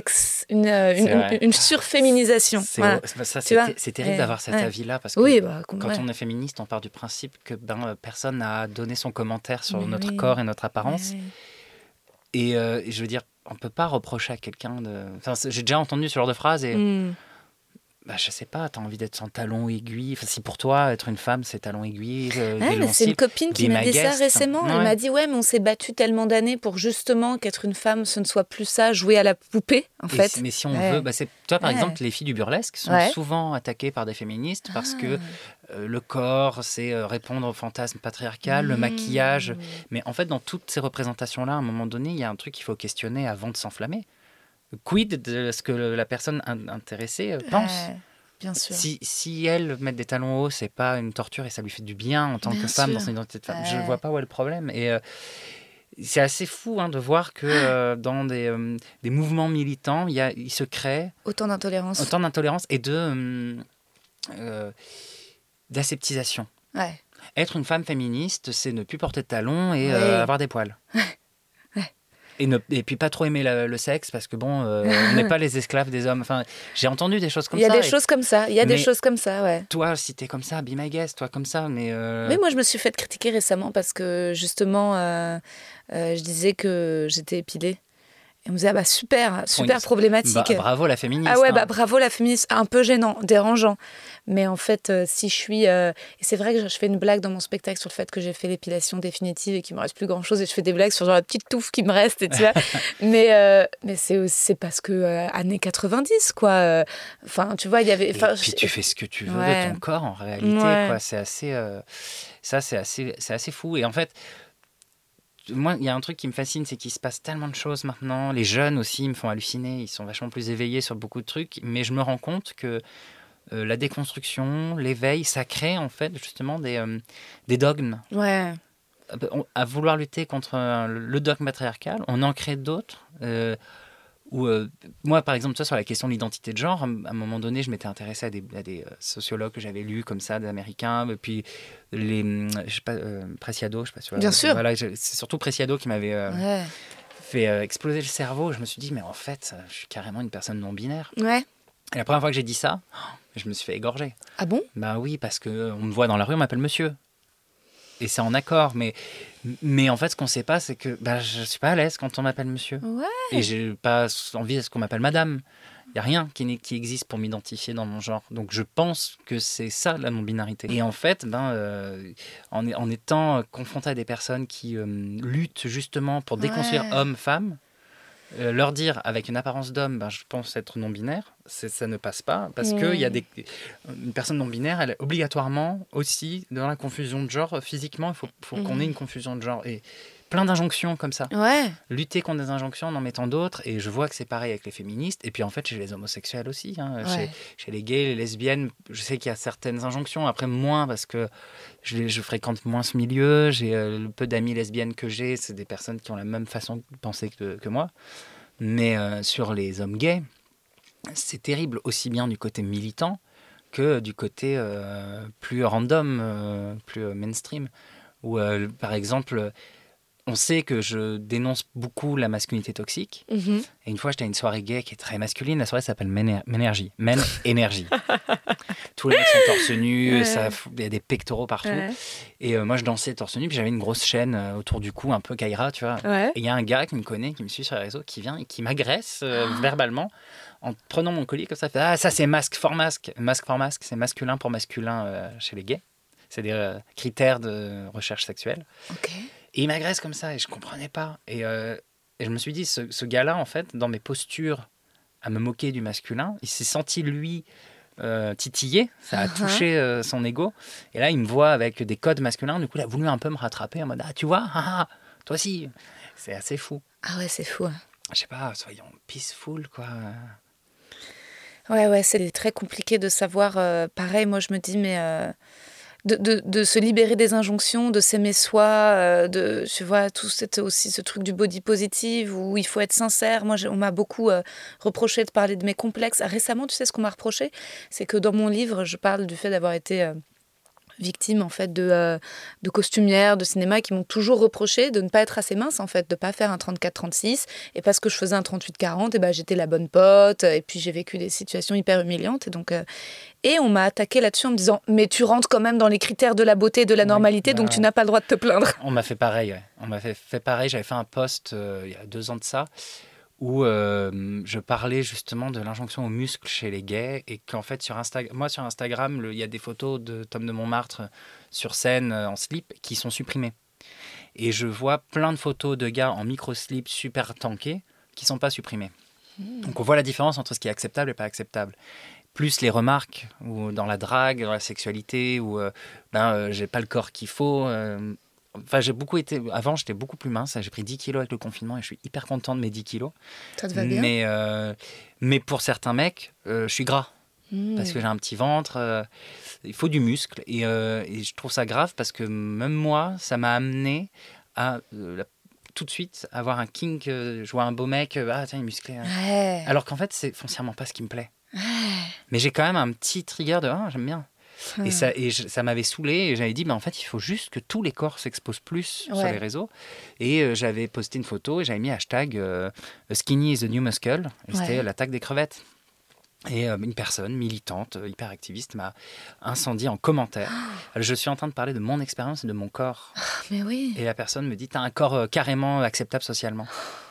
surféminisation. C'est terrible d'avoir cet avis-là, parce que quand on est féministe, on part du principe que personne n'a donné son commentaire sur notre corps et notre apparence. Et je veux dire, on ne peut pas reprocher à quelqu'un de... j'ai déjà entendu ce genre de phrase et... je sais pas, t'as envie d'être sans talons aiguilles. Si pour toi, être une femme, c'est talons aiguilles, c'est une copine qui m'a dit ça récemment. Elle m'a dit, mais on s'est battu tellement d'années pour justement qu'être une femme, ce ne soit plus ça, jouer à la poupée, en fait. Mais si on veut... toi, par exemple, les filles du burlesque sont souvent attaquées par des féministes parce que le corps, c'est répondre au fantasme patriarcal, le maquillage. Mais en fait, dans toutes ces représentations-là, à un moment donné, il y a un truc qu'il faut questionner avant de s'enflammer. Quid de ce que la personne intéressée pense. Bien sûr. Si elle met des talons hauts, c'est pas une torture et ça lui fait du bien en tant que femme dans son identité de femme. Je ne vois pas où est le problème. Et c'est assez fou de voir que dans des mouvements militants, il se crée autant d'intolérance et d'aseptisation. Être une femme féministe, c'est ne plus porter de talons et avoir des poils. Et puis pas trop aimer le sexe, parce que on n'est pas les esclaves des hommes. Enfin, j'ai entendu des choses comme ça. Il y a des choses comme ça. Des choses comme ça, ouais. Toi, si t'es comme ça, be my guest, toi comme ça, mais... Oui, moi je me suis fait critiquer récemment parce que justement, je disais que j'étais épilée. Et on me disait, super problématique. Bravo la féministe. Ah ouais, bravo la féministe. Un peu gênant, dérangeant. Mais en fait, si je suis... et c'est vrai que je fais une blague dans mon spectacle sur le fait que j'ai fait l'épilation définitive et qu'il me reste plus grand-chose. Et je fais des blagues sur la petite touffe qui me reste, et tu vois. mais c'est parce que années 90, quoi. Enfin, tu vois, il y avait... Et puis tu fais ce que tu veux de ton corps, en réalité. Quoi. C'est assez... c'est assez fou. Et en fait... Moi, il y a un truc qui me fascine, c'est qu'il se passe tellement de choses maintenant. Les jeunes aussi me font halluciner. Ils sont vachement plus éveillés sur beaucoup de trucs. Mais je me rends compte que la déconstruction, l'éveil, ça crée en fait justement des dogmes. Ouais. À vouloir lutter contre le dogme patriarcal, on en crée d'autres. Moi, par exemple, sur la question de l'identité de genre, à un moment donné, je m'étais intéressée à des sociologues que j'avais lus comme ça, des Américains, et puis Preciado, je sais pas si tu vois. Bien sûr. Voilà, c'est surtout Preciado qui m'avait fait exploser le cerveau. Je me suis dit, mais en fait, je suis carrément une personne non-binaire. Ouais. Et la première fois que j'ai dit ça, je me suis fait égorger. Ah bon ? Bah oui, parce qu'on me voit dans la rue, on m'appelle monsieur. Et c'est en accord, mais en fait, ce qu'on ne sait pas, c'est que je ne suis pas à l'aise quand on m'appelle monsieur. Ouais. Et je n'ai pas envie de ce qu'on m'appelle madame. Il n'y a rien qui existe pour m'identifier dans mon genre. Donc je pense que c'est ça, la non-binarité. Et en fait, en étant confronté à des personnes qui luttent justement pour déconstruire homme-femme, leur dire avec une apparence d'homme, je pense être non-binaire, ça ne passe pas, parce que une personne non-binaire, elle est obligatoirement aussi dans la confusion de genre. Physiquement, il faut qu'on ait une confusion de genre. Et plein d'injonctions comme ça. Ouais. Lutter contre des injonctions en mettant d'autres, et je vois que c'est pareil avec les féministes, et puis en fait chez les homosexuels aussi, chez les gays, les lesbiennes, je sais qu'il y a certaines injonctions, après moins parce que je fréquente moins ce milieu, le peu d'amis lesbiennes que j'ai, c'est des personnes qui ont la même façon de penser que moi, mais sur les hommes gays, c'est terrible, aussi bien du côté militant que du côté plus random, plus mainstream, où par exemple... on sait que je dénonce beaucoup la masculinité toxique. Mhm. Et une fois, j'étais à une soirée gay qui est très masculine. La soirée s'appelle Men Energy. Tous les mecs sont torse nu, il y a des pectoraux partout. Ouais. Et moi, je dansais torse nu, puis j'avais une grosse chaîne autour du cou, un peu Kaira, tu vois. Ouais. Et il y a un gars qui me connaît, qui me suit sur les réseaux, qui vient et qui m'agresse verbalement en prenant mon collier comme ça. Fait, ah, ça, c'est masque for masque. Masque for masque, c'est masculin pour masculin chez les gays. C'est des critères de recherche sexuelle. Ok. Et il m'agresse comme ça et je comprenais pas. Et je me suis dit, ce gars-là, en fait, dans mes postures à me moquer du masculin, il s'est senti, lui, titillé. Ça a touché son ego. Et là, il me voit avec des codes masculins. Du coup, il a voulu un peu me rattraper en mode, ah, tu vois, toi aussi. C'est assez fou. Ah ouais, c'est fou. Hein. Je sais pas, soyons peaceful, quoi. Ouais, c'est très compliqué de savoir. Pareil, moi, je me dis, mais... De se libérer des injonctions, de s'aimer soi, tu vois, aussi ce truc du body positive où il faut être sincère. Moi, on m'a beaucoup reproché de parler de mes complexes. Récemment, tu sais ce qu'on m'a reproché ? C'est que dans mon livre, je parle du fait d'avoir été victime en fait de costumières, de cinéma qui m'ont toujours reproché de ne pas être assez mince en fait, de pas faire un 34-36 et parce que je faisais un 38-40 et ben j'étais la bonne pote et puis j'ai vécu des situations hyper humiliantes et donc et on m'a attaqué là-dessus en me disant mais tu rentres quand même dans les critères de la beauté et de la normalité donc tu n'as pas le droit de te plaindre. On m'a fait pareil, ouais. On m'a fait pareil, j'avais fait un post il y a 2 ans de ça où je parlais justement de l'injonction aux muscles chez les gays et qu'en fait sur Instagram, il y a des photos de Tom de Montmartre sur scène en slip qui sont supprimées. Et je vois plein de photos de gars en micro-slip super tankés qui ne sont pas supprimées. Donc on voit la différence entre ce qui est acceptable et pas acceptable. Plus les remarques ou dans la drague, dans la sexualité, où j'ai pas le corps qu'il faut... Enfin, avant, j'étais beaucoup plus mince. J'ai pris 10 kilos avec le confinement et je suis hyper content de mes 10 kilos. Ça te va bien ? Mais pour certains mecs, je suis gras. Parce que j'ai un petit ventre. Il faut du muscle. Et je trouve ça grave parce que même moi, ça m'a amené à tout de suite avoir un kink. Je vois un beau mec, tiens, il est musclé. Ouais. Alors qu'en fait, c'est foncièrement pas ce qui me plaît. Mais j'ai quand même un petit trigger de j'aime bien. Et ça m'avait saoulé et j'avais dit en fait il faut juste que tous les corps s'exposent plus sur les réseaux et j'avais posté une photo et j'avais mis hashtag skinny is the new muscle et c'était l'attaque des crevettes et une personne militante hyper activiste m'a incendié en commentaire. Je suis en train de parler de mon expérience et de mon corps mais oui. Et la personne me dit t'as un corps carrément acceptable socialement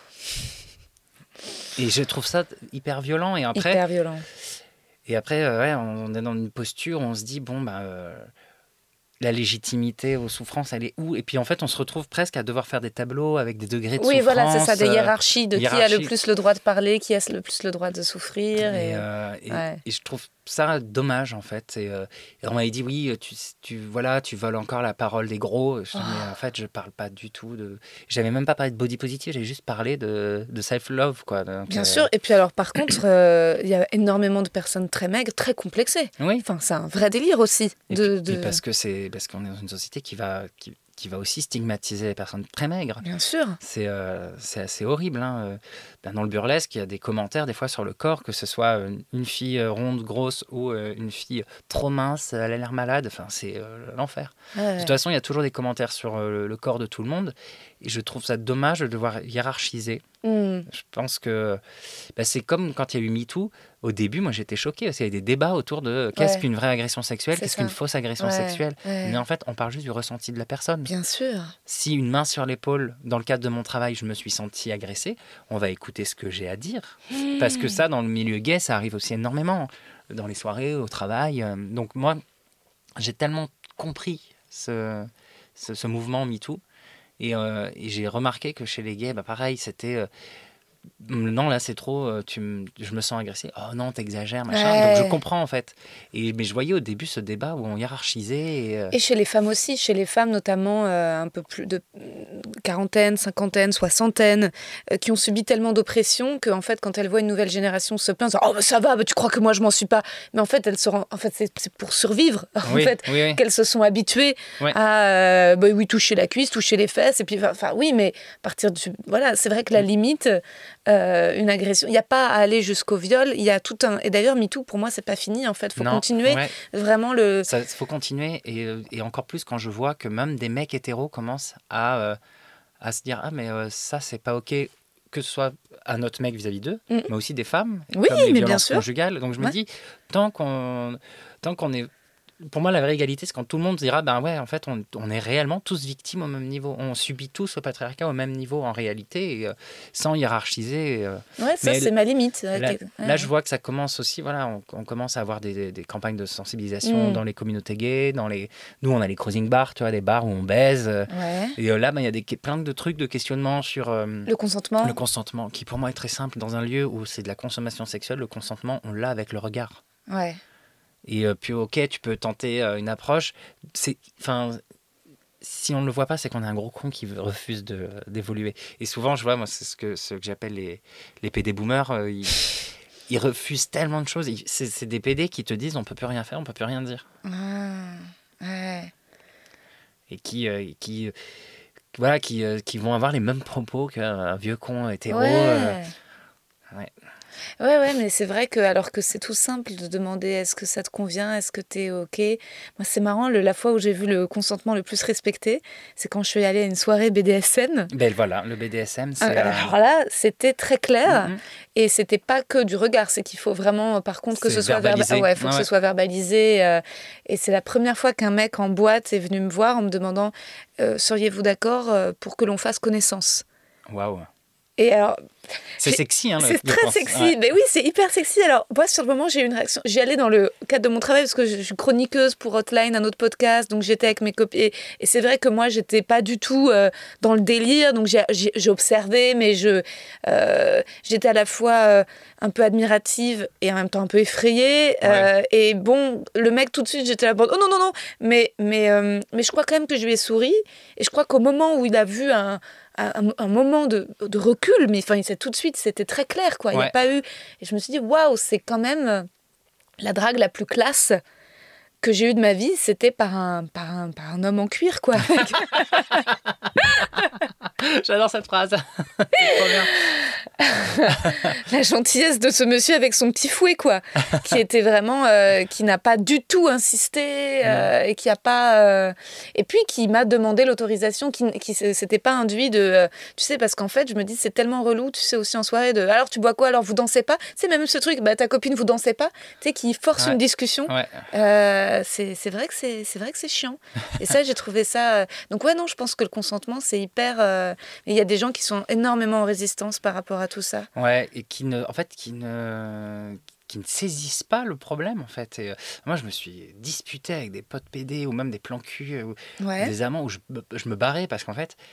et je trouve ça hyper violent et après hyper violent. Et après, on est dans une posture où on se dit, la légitimité aux souffrances, elle est où ? Et puis en fait, on se retrouve presque à devoir faire des tableaux avec des degrés de souffrance. Oui, voilà, c'est ça, des hiérarchies de qui a le plus le droit de parler, qui a le plus le droit de souffrir. Et je trouve ça dommage, en fait. Et on m'avait dit, oui, tu voles encore la parole des gros. Je dis, mais en fait, je parle pas du tout de... J'avais même pas parlé de body positive, j'avais juste parlé de self-love, quoi. Donc, bien sûr. Et puis alors, par contre, il y a énormément de personnes très maigres, très complexées. Oui. Enfin, c'est un vrai délire aussi. Et parce qu'on est dans une société qui va aussi stigmatiser les personnes très maigres. Bien sûr. C'est assez horrible. Hein. Dans le burlesque, il y a des commentaires des fois sur le corps, que ce soit une fille ronde, grosse ou une fille trop mince, elle a l'air malade. Enfin, c'est l'enfer. De toute façon, il y a toujours des commentaires sur le corps de tout le monde. Et je trouve ça dommage de devoir hiérarchiser. Je pense que c'est comme quand il y a eu MeToo. Au début, moi, j'étais choquée. Il y a des débats autour de qu'est-ce qu'une vraie agression sexuelle, qu'est-ce qu'une fausse agression sexuelle. Mais en fait, on parle juste du ressenti de la personne. Bien sûr. Si une main sur l'épaule, dans le cadre de mon travail, je me suis sentie agressée, on va écouter ce que j'ai à dire. Parce que ça, dans le milieu gay, ça arrive aussi énormément. Dans les soirées, au travail. Donc moi, j'ai tellement compris ce mouvement MeToo. Et j'ai remarqué que chez les gays, pareil, c'était... non, là, c'est trop, je me sens agressée. Oh non, t'exagères, machin. Donc, je comprends, en fait. Mais je voyais au début ce débat où on hiérarchisait. Et chez les femmes aussi. Chez les femmes, notamment, un peu plus de quarantaine, cinquantaine, soixantaine, qui ont subi tellement d'oppression qu'en fait, quand elles voient une nouvelle génération se plaindre, oh, ça va, tu crois que moi, je m'en suis pas. Mais en fait, c'est pour survivre, oui. Qu'elles se sont habituées à toucher la cuisse, toucher les fesses. Et puis, oui, mais à partir du... Voilà, c'est vrai que la limite... une agression, il n'y a pas à aller jusqu'au viol, il y a tout un... Et d'ailleurs, MeToo, pour moi, c'est pas fini, en fait. Il faut continuer vraiment le... Il faut continuer, et encore plus quand je vois que même des mecs hétéros commencent à à se dire, ah, mais ça, c'est pas OK, que ce soit à notre mec vis-à-vis d'eux, mais aussi des femmes, Oui, comme les mais bien violences sûr. conjugales. Donc je me dis, tant qu'on est... Pour moi, la vraie égalité, c'est quand tout le monde dira, ben ouais, en fait, on est réellement tous victimes au même niveau. On subit tous le patriarcat au même niveau en réalité, et, sans hiérarchiser. Ouais, ça, Mais c'est ma limite. Là, je vois que ça commence aussi, voilà, on commence à avoir des campagnes de sensibilisation dans les communautés gays, nous, on a les cruising bars, tu vois, des bars où on baise. Et là, il y a plein de trucs de questionnement sur le consentement. Le consentement, qui pour moi est très simple. Dans un lieu où c'est de la consommation sexuelle, le consentement, on l'a avec le regard. Ouais. Et puis, OK, tu peux tenter une approche. Si on ne le voit pas, c'est qu'on est un gros con qui refuse d'évoluer. Et souvent, je vois, moi, c'est ce que j'appelle les PD boomers. Ils refusent tellement de choses. C'est des PD qui te disent on ne peut plus rien faire, on ne peut plus rien dire. Ouais. Et qui vont avoir les mêmes propos qu'un vieux con hétéro. Ouais, mais c'est vrai que, alors que c'est tout simple de demander est-ce que ça te convient, est-ce que t'es OK. Moi, c'est marrant, la fois où j'ai vu le consentement le plus respecté, c'est quand je suis allée à une soirée BDSM. Ben voilà, le BDSM, c'est... Alors là, c'était très clair. Et c'était pas que du regard, c'est qu'il faut vraiment, par contre, que ce soit verbalisé. Faut que ce soit verbalisé. Et c'est la première fois qu'un mec en boîte est venu me voir en me demandant seriez-vous d'accord pour que l'on fasse connaissance. Waouh. Et alors, c'est sexy, hein. C'est très sexy. Mais oui, c'est hyper sexy. Alors, moi, sur le moment, j'ai eu une réaction. J'y allais dans le cadre de mon travail parce que je suis chroniqueuse pour Hotline, un autre podcast. Donc, j'étais avec mes copines. Et c'est vrai que moi, j'étais pas du tout dans le délire. Donc, j'ai observé, mais j'étais à la fois un peu admirative et en même temps un peu effrayée. Et bon, le mec, tout de suite, j'étais là, oh non. Mais je crois quand même que je lui ai souri. Et je crois qu'au moment où il a vu un moment de recul, mais enfin, tout de suite, c'était très clair, quoi. Il n'y a pas eu... Et je me suis dit, waouh, c'est quand même la drague la plus classe que j'ai eue de ma vie, c'était par un homme en cuir, quoi. J'adore cette phrase. C'est trop bien. La gentillesse de ce monsieur avec son petit fouet, quoi, qui était vraiment, qui n'a pas du tout insisté et qui a pas, et puis qui m'a demandé l'autorisation, qui s'était pas induit de, tu sais, parce qu'en fait, je me dis c'est tellement relou, tu sais aussi en soirée de, alors tu bois quoi, alors vous dansez pas, tu sais même ce truc, bah ta copine vous dansez pas, tu sais, qui force une discussion. C'est vrai que c'est chiant. Et ça, j'ai trouvé ça. Donc ouais, non, je pense que le consentement, c'est hyper. Il y a des gens qui sont énormément en résistance par rapport à tout ça. Ouais, et qui ne saisissent pas le problème, en fait. Et, moi, je me suis disputé avec des potes PD ou même des plans cul, des amants où je me barrais parce qu'en fait,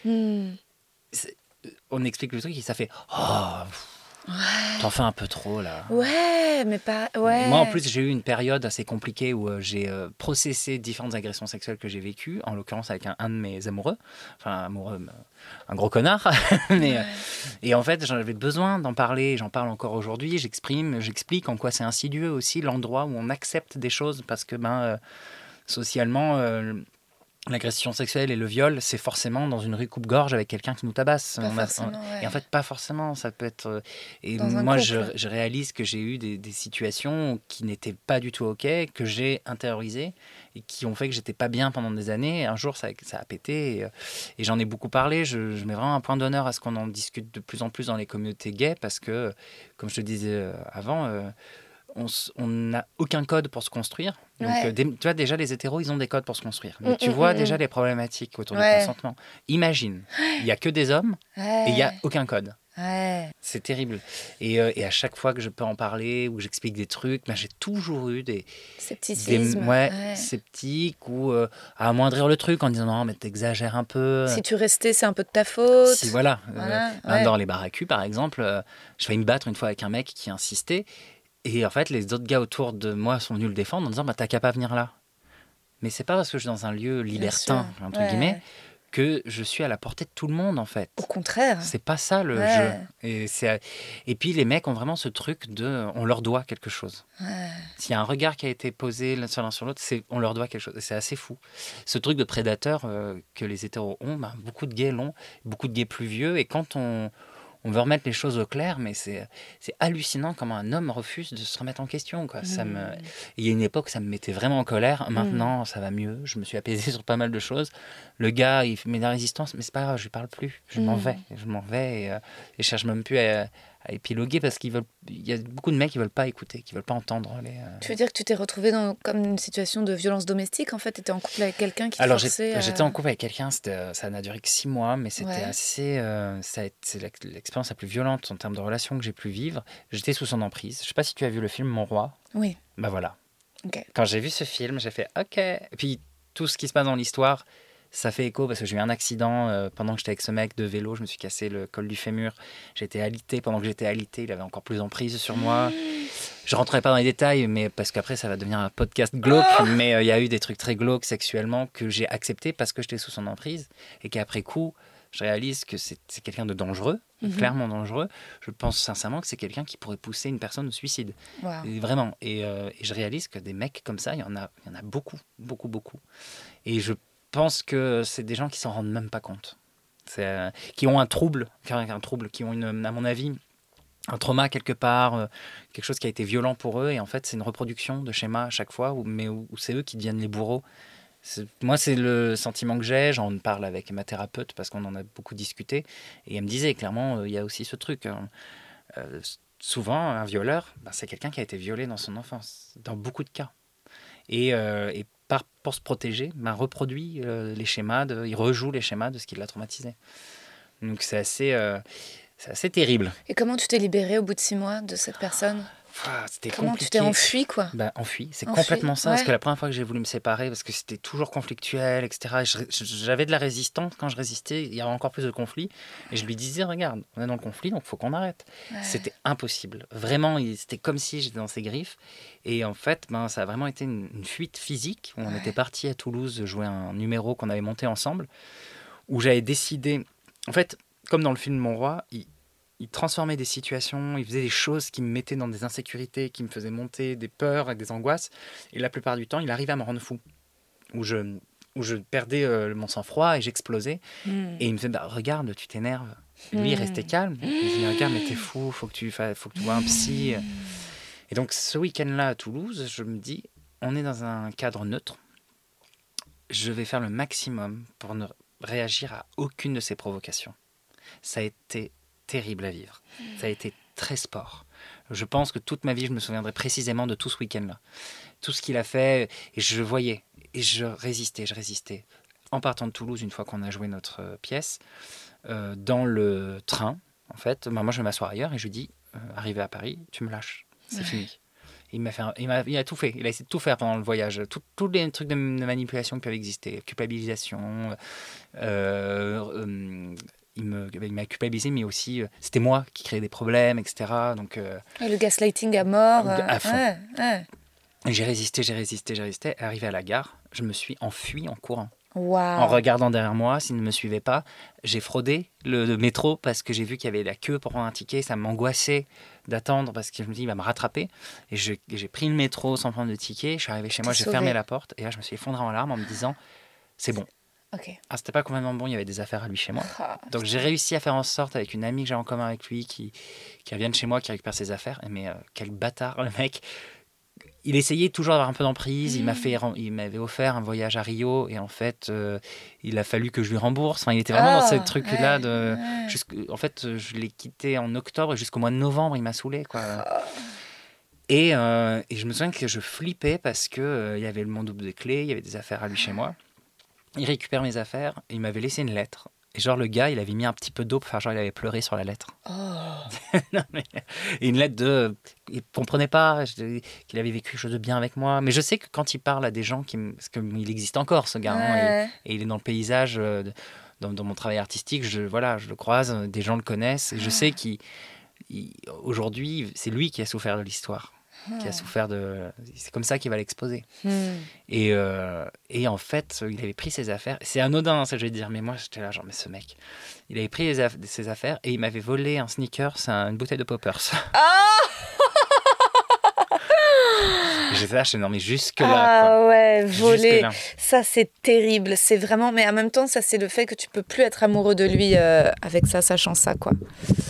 on explique le truc et ça fait t'en fais un peu trop, là. Ouais, mais pas... Ouais. Moi, en plus, j'ai eu une période assez compliquée où j'ai processé différentes agressions sexuelles que j'ai vécues, en l'occurrence avec un de mes amoureux. Enfin, amoureux, un gros connard. Et en fait, j'avais besoin d'en parler. J'en parle encore aujourd'hui. J'explique en quoi c'est insidieux aussi, l'endroit où on accepte des choses. Parce que, socialement... l'agression sexuelle et le viol, c'est forcément dans une rue coupe-gorge avec quelqu'un qui nous tabasse. Et en fait, pas forcément. Ça peut être... Et moi, je réalise que j'ai eu des situations qui n'étaient pas du tout OK, que j'ai intériorisées et qui ont fait que j'étais pas bien pendant des années. Et un jour, ça a pété. Et j'en ai beaucoup parlé. Je mets vraiment un point d'honneur à ce qu'on en discute de plus en plus dans les communautés gays parce que, comme je te disais avant... on n'a aucun code pour se construire. Donc, tu vois, déjà, les hétéros, ils ont des codes pour se construire. Mais tu vois déjà les problématiques autour du consentement. Imagine, il n'y a que des hommes et il n'y a aucun code. C'est terrible. Et à chaque fois que je peux en parler ou que j'explique des trucs, j'ai toujours eu des scepticisme. Sceptiques ou à amoindrir le truc en disant non, mais t'exagères un peu. Si tu restais, c'est un peu de ta faute. Si, voilà. Dans les bars à cul, par exemple, je failli me battre une fois avec un mec qui insistait. Et en fait, les autres gars autour de moi sont venus le défendre en disant t'as qu'à pas venir là. Mais c'est pas parce que je suis dans un lieu libertin, entre guillemets, que je suis à la portée de tout le monde, en fait. Au contraire. C'est pas ça le jeu. Et puis les mecs ont vraiment ce truc de on leur doit quelque chose. S'il y a un regard qui a été posé l'un sur l'autre, on leur doit quelque chose. Et c'est assez fou. Ce truc de prédateur que les hétéros ont, beaucoup de gays l'ont, beaucoup de gays plus vieux. Et quand on on veut remettre les choses au clair, mais c'est hallucinant comment un homme refuse de se remettre en question, quoi. Il y a une époque, ça me mettait vraiment en colère. Maintenant, ça va mieux. Je me suis apaisé sur pas mal de choses. Le gars, il met de la résistance, mais c'est pas grave, je lui parle plus. Je m'en vais et je cherche même plus à épiloguer parce qu'il y a beaucoup de mecs qui veulent pas écouter, qui veulent pas entendre Tu veux dire que tu t'es retrouvé dans comme une situation de violence domestique, en fait? Tu étais en couple avec quelqu'un qui te Alors forçait j'étais en couple avec quelqu'un, ça n'a duré que 6 mois, mais c'était assez c'est l'expérience la plus violente en termes de relation que j'ai pu vivre. J'étais sous son emprise. Je sais pas si tu as vu le film Mon Roi. Oui. Bah voilà. Okay. Quand j'ai vu ce film, j'ai fait OK. Et puis tout ce qui se passe dans l'histoire, ça fait écho parce que j'ai eu un accident pendant que j'étais avec ce mec de vélo. Je me suis cassé le col du fémur. J'ai été alité. Pendant que j'étais alité, il avait encore plus d'emprise sur moi. Je rentrerai pas dans les détails, mais parce qu'après, ça va devenir un podcast glauque. Mais il y a eu des trucs très glauques sexuellement que j'ai acceptés parce que j'étais sous son emprise. Et qu'après coup, je réalise que c'est quelqu'un de dangereux, clairement dangereux. Je pense sincèrement que c'est quelqu'un qui pourrait pousser une personne au suicide. Wow. Et vraiment. Et je réalise que des mecs comme ça, il y en a beaucoup, beaucoup, beaucoup. Et je pense que c'est des gens qui s'en rendent même pas compte. Qui ont un trouble, qui ont à mon avis, un trauma quelque part, quelque chose qui a été violent pour eux. Et en fait, c'est une reproduction de schémas à chaque fois, où c'est eux qui deviennent les bourreaux. Moi, c'est le sentiment que j'ai. J'en parle avec ma thérapeute parce qu'on en a beaucoup discuté. Et elle me disait clairement, il y a aussi ce truc. Souvent, un violeur, c'est quelqu'un qui a été violé dans son enfance, dans beaucoup de cas. Et pour se protéger, reproduit les schémas, il rejoue les schémas de ce qui l'a traumatisé. Donc c'est assez terrible. Et comment tu t'es libérée au bout de 6 mois de cette personne? C'était Comment compliqué. tu t'es enfui, quoi? Enfui, c'est complètement ça. Parce que la première fois que j'ai voulu me séparer, parce que c'était toujours conflictuel, etc. J'avais de la résistance. Quand je résistais, il y avait encore plus de conflits. Et je lui disais, regarde, on est dans le conflit, donc il faut qu'on arrête. Ouais. C'était impossible. Vraiment, c'était comme si j'étais dans ses griffes. Et en fait, ça a vraiment été une fuite physique. On était partis à Toulouse jouer un numéro qu'on avait monté ensemble, où j'avais décidé... En fait, comme dans le film Mon Roi, il transformait des situations, il faisait des choses qui me mettaient dans des insécurités, qui me faisaient monter des peurs et des angoisses. Et la plupart du temps, il arrivait à me rendre fou. Où je perdais mon sang-froid et j'explosais. Et il me disait, regarde, tu t'énerves. Lui, il restait calme. Il me disait, regarde, mais t'es fou, faut que tu vois un psy. Et donc, ce week-end-là à Toulouse, je me dis, on est dans un cadre neutre. Je vais faire le maximum pour ne réagir à aucune de ces provocations. Ça a été terrible à vivre. Ça a été très sport. Je pense que toute ma vie, je me souviendrai précisément de tout ce week-end-là. Tout ce qu'il a fait, et je voyais, et je résistais. En partant de Toulouse, une fois qu'on a joué notre pièce, dans le train, en fait, moi je vais m'asseoir ailleurs et je lui dis, arrivé à Paris, tu me lâches, c'est fini. Il a tout fait. Il a essayé de tout faire pendant le voyage. Tous les trucs de manipulation qui peuvent exister, culpabilisation, il m'a culpabilisé, mais aussi c'était moi qui créais des problèmes, etc. Donc, le gaslighting à mort. À fond. Ouais. J'ai résisté. Arrivé à la gare, je me suis enfui en courant. Wow. En regardant derrière moi, s'il ne me suivait pas, j'ai fraudé le métro parce que j'ai vu qu'il y avait la queue pour prendre un ticket. Ça m'angoissait d'attendre parce que je me dis il va me rattraper. Et j'ai pris le métro sans prendre de ticket. Je suis arrivé chez moi, j'ai fermé la porte et là je me suis effondré en larmes en me disant c'est bon. Okay. C'était pas complètement bon, il y avait des affaires à lui chez moi. Donc j'ai réussi à faire en sorte avec une amie que j'ai en commun avec lui qui revienne chez moi, qui récupère ses affaires. Mais quel bâtard le mec. Il essayait toujours d'avoir un peu d'emprise. Il m'avait offert un voyage à Rio et en fait, il a fallu que je lui rembourse. Enfin, il était vraiment dans ce truc-là. En fait, je l'ai quitté en octobre et jusqu'au mois de novembre, il m'a saoulé, quoi. Et je me souviens que je flippais parce que il y avait mon double de clés, il y avait des affaires à lui chez moi. Il récupère mes affaires et il m'avait laissé une lettre. Et genre, le gars, il avait mis un petit peu d'eau, enfin, genre, il avait pleuré sur la lettre. Et une lettre il comprenait pas qu'il avait vécu quelque chose de bien avec moi. Mais je sais que quand il parle à des gens, parce qu'il existe encore, ce gars, et il est dans le paysage, dans mon travail artistique, je le croise, des gens le connaissent. Et je sais qu'aujourd'hui, c'est lui qui a souffert de l'histoire. Qui a souffert c'est comme ça qu'il va l'exposer. Et en fait, il avait pris ses affaires. C'est anodin, ça, je vais dire, mais moi, j'étais là, genre, mais ce mec, il avait pris ses affaires et il m'avait volé un sneaker, c'est une bouteille de poppers. J'étais là, non, mais jusque-là. Ouais, voler, ça, c'est terrible. C'est vraiment, mais en même temps, ça, c'est le fait que tu peux plus être amoureux de lui avec ça, sachant ça, quoi.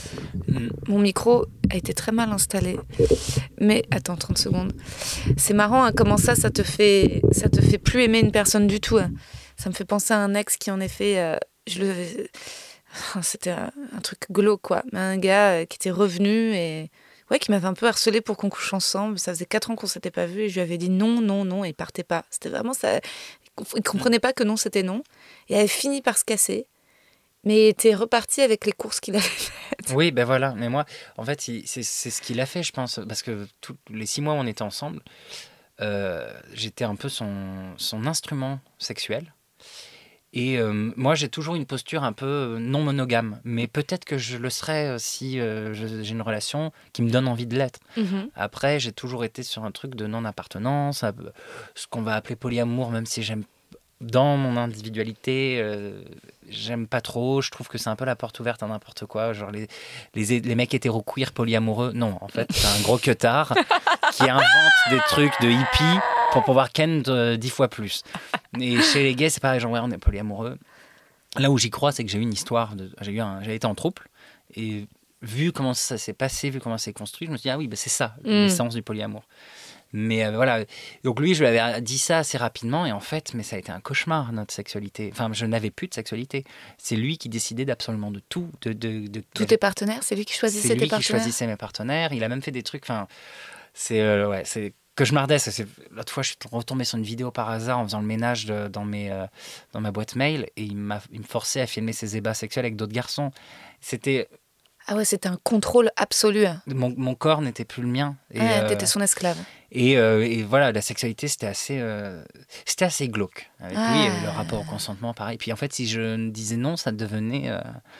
Mon micro a été très mal installé. Mais attends 30 secondes. C'est marrant hein, comment ça te fait plus aimer une personne du tout. Hein. Ça me fait penser à un ex qui en effet... c'était un truc glauque quoi. Mais un gars qui était revenu et... Ouais, qui m'avait un peu harcelé pour qu'on couche ensemble. Ça faisait 4 ans qu'on s'était pas vus et je lui avais dit non, et il partait pas. C'était vraiment ça. Il comprenait pas que non, c'était non. Et avait fini par se casser. Mais il était reparti avec les courses qu'il avait faites. Oui, ben voilà. Mais moi, en fait, c'est ce qu'il a fait, je pense. Parce que tous les 6 mois où on était ensemble, j'étais un peu son instrument sexuel. Et moi, j'ai toujours une posture un peu non monogame. Mais peut-être que je le serais si j'ai une relation qui me donne envie de l'être. Après, j'ai toujours été sur un truc de non-appartenance, ce qu'on va appeler polyamour, même si j'aime, dans mon individualité, j'aime pas trop. Je trouve que c'est un peu la porte ouverte à n'importe quoi. Genre les mecs hétéro queer polyamoureux. Non, en fait, c'est un gros queutard qui invente des trucs de hippie pour pouvoir ken 10 fois plus. Et chez les gays, c'est pareil, genre, ouais, on est polyamoureux. Là où j'y crois, c'est que j'ai eu une histoire. J'ai été en trouble. Et vu comment ça s'est passé, vu comment ça s'est construit, je me suis dit, ah oui, bah, c'est ça, l'essence du polyamour. Mais voilà. Donc lui, je lui avais dit ça assez rapidement. Et en fait, mais ça a été un cauchemar, notre sexualité. Enfin, je n'avais plus de sexualité. C'est lui qui décidait d'absolument de tout. Tous tes partenaires, c'est lui qui choisissait tes partenaires. C'est lui qui choisissait mes partenaires. Il a même fait des trucs. Enfin, c'est cauchemardais. L'autre fois, je suis retombé sur une vidéo par hasard en faisant le ménage dans ma boîte mail et il me forçait à filmer ses ébats sexuels avec d'autres garçons. C'était... Ah ouais, c'était un contrôle absolu. Mon corps n'était plus le mien. T'étais son esclave. Et voilà, la sexualité, c'était assez glauque avec lui. Et le rapport au consentement, pareil. Puis en fait, si je disais non, ça devenait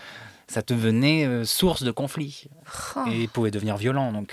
source de conflit. Et il pouvait devenir violent. Donc,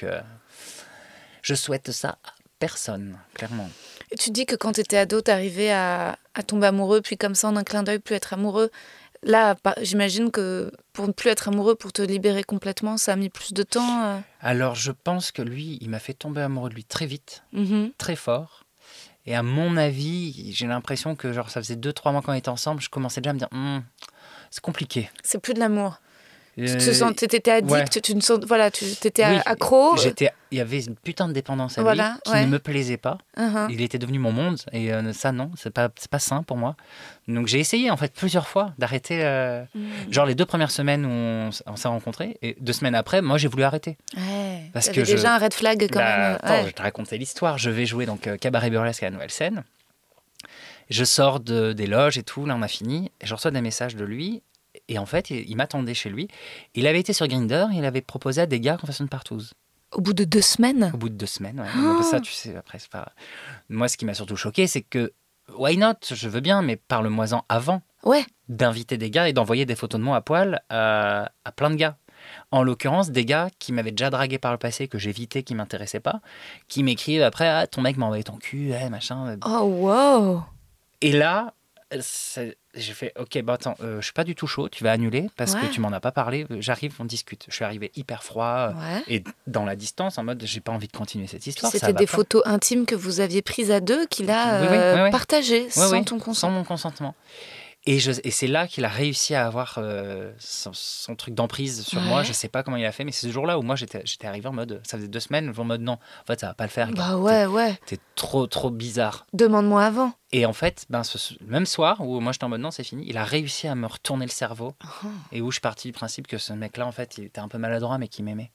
je souhaite ça à personne, clairement. Et tu dis que quand tu étais ado, t'arrivais à tomber amoureux, puis comme ça, en un clin d'œil, plus être amoureux. Là, j'imagine que pour ne plus être amoureux, pour te libérer complètement, ça a mis plus de temps. Alors, je pense que lui, il m'a fait tomber amoureux de lui très vite, très fort. Et à mon avis, j'ai l'impression que genre, ça faisait 2-3 mois qu'on était ensemble, je commençais déjà à me dire, c'est compliqué. C'est plus de l'amour. Tu étais addict, ouais. Tu étais accro. Il y avait une putain de dépendance à lui qui ouais. ne me plaisait pas. Il était devenu mon monde et ça non, c'est pas sain pour moi. Donc j'ai essayé en fait plusieurs fois d'arrêter. Genre les 2 premières semaines où on s'est rencontrés et 2 semaines après, moi j'ai voulu arrêter. Ouais. Parce que déjà un red flag quand même. Attends, je te racontais l'histoire. Je vais jouer donc cabaret burlesque à la Nouvelle Scène. Je sors des loges et tout. Là on a fini. Et je reçois des messages de lui. Et en fait, il m'attendait chez lui. Il avait été sur Grindr, il avait proposé à des gars qu'on fasse une partouze. Au bout de 2 semaines ? Au bout de 2 semaines, ouais. Donc ça, tu sais, après, c'est pas... Moi, ce qui m'a surtout choqué, c'est que, why not ? Je veux bien, mais parle-moi-en avant. Ouais. D'inviter des gars et d'envoyer des photos de moi à poil à plein de gars. En l'occurrence, des gars qui m'avaient déjà dragué par le passé, que j'évitais, qui ne m'intéressaient pas, qui m'écrivent après, ah, ton mec m'a envoyé ton cul, machin. Oh, wow. Et là... j'ai fait ok, bah attends, je suis pas du tout chaud, tu vas annuler parce que tu m'en as pas parlé, j'arrive, on discute. Je suis arrivé hyper froid et dans la distance en mode j'ai pas envie de continuer cette histoire. C'était des photos intimes que vous aviez prises à 2 qu'il a partagées sans ton consentement. Sans mon consentement. Et c'est là qu'il a réussi à avoir son truc d'emprise sur moi. Je sais pas comment il a fait, mais c'est ce jour-là où moi j'étais arrivé en mode, ça faisait 2 semaines, en mode non, en fait ça va pas le faire. Bah ouais. T'es trop bizarre. Demande-moi avant. Et en fait, ce même soir où moi j'étais en mode non, c'est fini, il a réussi à me retourner le cerveau. Et où je suis parti du principe que ce mec-là, en fait, il était un peu maladroit, mais qu'il m'aimait.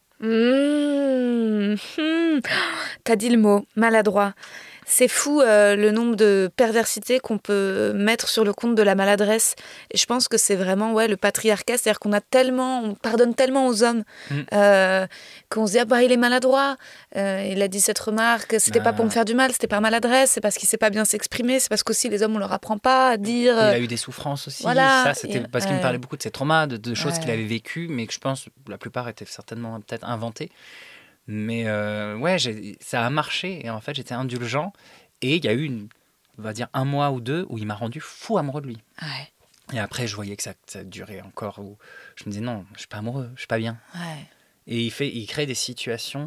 T'as dit le mot, maladroit. C'est fou le nombre de perversités qu'on peut mettre sur le compte de la maladresse. Et je pense que c'est vraiment le patriarcat. C'est-à-dire on pardonne tellement aux hommes qu'on se dit, il est maladroit. Il a dit cette remarque, c'était pas pour me faire du mal, c'était par maladresse, c'est parce qu'il sait pas bien s'exprimer, c'est parce qu'aussi les hommes, on leur apprend pas à dire... Il a eu des souffrances aussi. Voilà. Ça, c'était parce qu'il me parlait beaucoup de ses traumas, de choses qu'il avait vécues, mais que je pense la plupart étaient certainement peut-être inventées. Mais ça a marché et en fait j'étais indulgent et il y a eu on va dire 1 mois ou 2 où il m'a rendu fou amoureux de lui. Et après je voyais que ça durait encore, où je me disais non, je suis pas amoureux, je suis pas bien. Et il crée des situations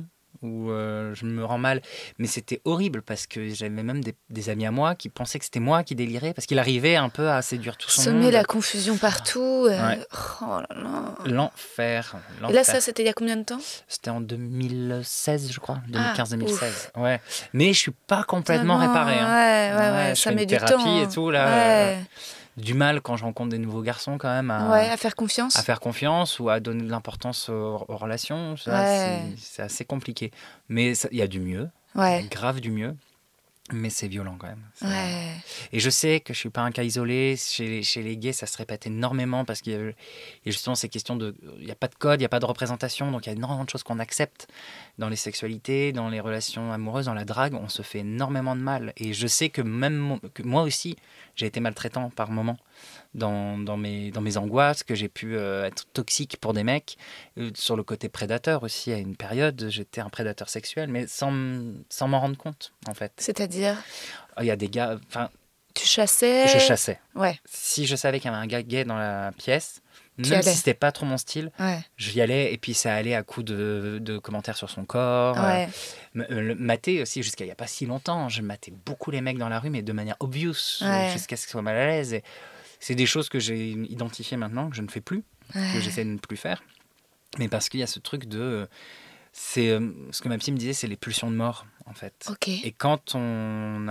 où je me rends mal. Mais c'était horrible parce que j'avais même des amis à moi qui pensaient que c'était moi qui délirais parce qu'il arrivait un peu à séduire tout son monde. Semer la confusion partout. Ouais. Oh là là. L'enfer. Et là, ça, c'était il y a combien de temps ? C'était en 2016, je crois. 2015-2016. Ouais. Mais je suis pas complètement réparé. Ouais. Je Ça fais met une du thérapie temps. et tout, là. Du mal quand je rencontre des nouveaux garçons, quand même. À faire confiance. À faire confiance ou à donner de l'importance aux relations. C'est assez compliqué. Mais il y a du mieux. Grave du mieux. Mais c'est violent quand même. Et je sais que je ne suis pas un cas isolé. Chez les gays, ça se répète énormément parce qu'il y a justement ces questions de... Il n'y a pas de code, il n'y a pas de représentation. Donc il y a énormément de choses qu'on accepte dans les sexualités, dans les relations amoureuses, dans la drague. On se fait énormément de mal. Et je sais que même que moi aussi, j'ai été maltraitant par moments dans mes angoisses, que j'ai pu être toxique pour des mecs. Sur le côté prédateur aussi, à une période, j'étais un prédateur sexuel, mais sans m'en rendre compte, en fait. C'est-à-dire ? Il y a des gars... Tu chassais ? Je chassais. Ouais. Si je savais qu'il y avait un gars gay dans la pièce, même si c'était pas trop mon style, j'y allais et puis ça allait à coups de commentaires sur son corps. Mater aussi, jusqu'à il n'y a pas si longtemps, je matais beaucoup les mecs dans la rue, mais de manière obvious, jusqu'à ce qu'ils soient mal à l'aise. Et c'est des choses que j'ai identifiées maintenant, que je ne fais plus, que j'essaie de ne plus faire. Mais parce qu'il y a ce truc de... C'est ce que ma psy me disait, c'est les pulsions de mort, en fait. Et quand on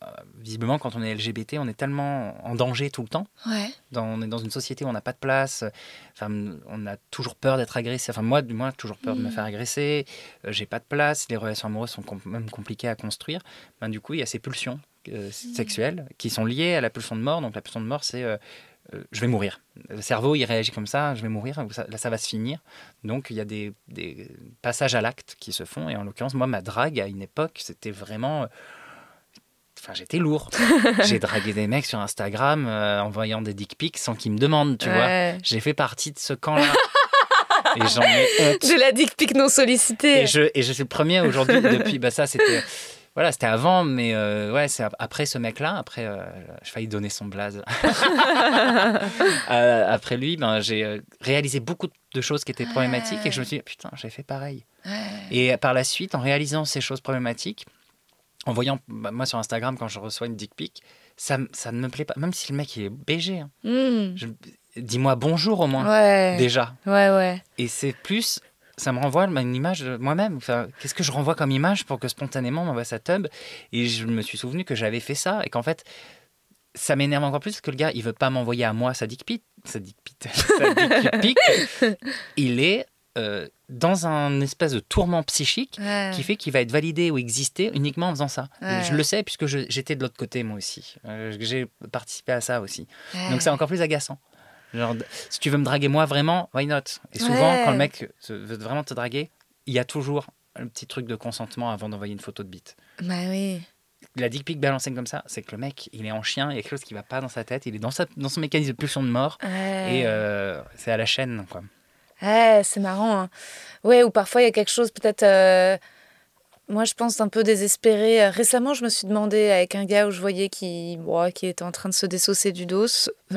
est LGBT, on est tellement en danger tout le temps. On est dans une société où on n'a pas de place. On a toujours peur d'être agressé. Moi, toujours peur de me faire agresser. J'ai pas de place. Les relations amoureuses sont même compliquées à construire. Du coup, il y a ces pulsions sexuelles qui sont liées à la pulsion de mort. Donc, la pulsion de mort, c'est je vais mourir. Le cerveau, il réagit comme ça, je vais mourir, là, ça va se finir. Donc, il y a des passages à l'acte qui se font. Et en l'occurrence, moi, ma drague, à une époque, c'était vraiment... j'étais lourd. J'ai dragué des mecs sur Instagram envoyant des dick pics sans qu'ils me demandent, tu vois. J'ai fait partie de ce camp-là. Et j'en ai honte. De la dick pic non sollicitée. Et je suis le premier aujourd'hui, depuis... ça, c'était... Voilà, c'était avant, mais c'est après ce mec-là, j'ai failli donner son blaze. Après lui, j'ai réalisé beaucoup de choses qui étaient problématiques et je me suis dit, putain, j'ai fait pareil. Et par la suite, en réalisant ces choses problématiques, en voyant, moi sur Instagram, quand je reçois une dick pic, ça ne me plaît pas, même si le mec il est BG. Dis-moi bonjour au moins, déjà. Et c'est plus... Ça me renvoie une image de moi-même. Qu'est-ce que je renvoie comme image pour que spontanément on m'envoie sa tub ? Et je me suis souvenu que j'avais fait ça et qu'en fait, ça m'énerve encore plus parce que le gars, il veut pas m'envoyer à moi sa dick pic. Il est dans un espèce de tourment psychique qui fait qu'il va être validé ou exister uniquement en faisant ça. Je le sais puisque j'étais de l'autre côté moi aussi. J'ai participé à ça aussi. Donc c'est encore plus agaçant. Genre, si tu veux me draguer moi, vraiment, why not ? Et souvent, quand le mec veut vraiment te draguer, il y a toujours un petit truc de consentement avant d'envoyer une photo de bite. La dick pic balancée comme ça, c'est que le mec, il est en chien, il y a quelque chose qui ne va pas dans sa tête, il est dans son mécanisme de pulsion de mort, et c'est à la chaîne, quoi. C'est marrant. Hein. Ou parfois, il y a quelque chose peut-être... Moi, je pense un peu désespéré. Récemment, je me suis demandé avec un gars où je voyais qui était en train de se désosser du dos.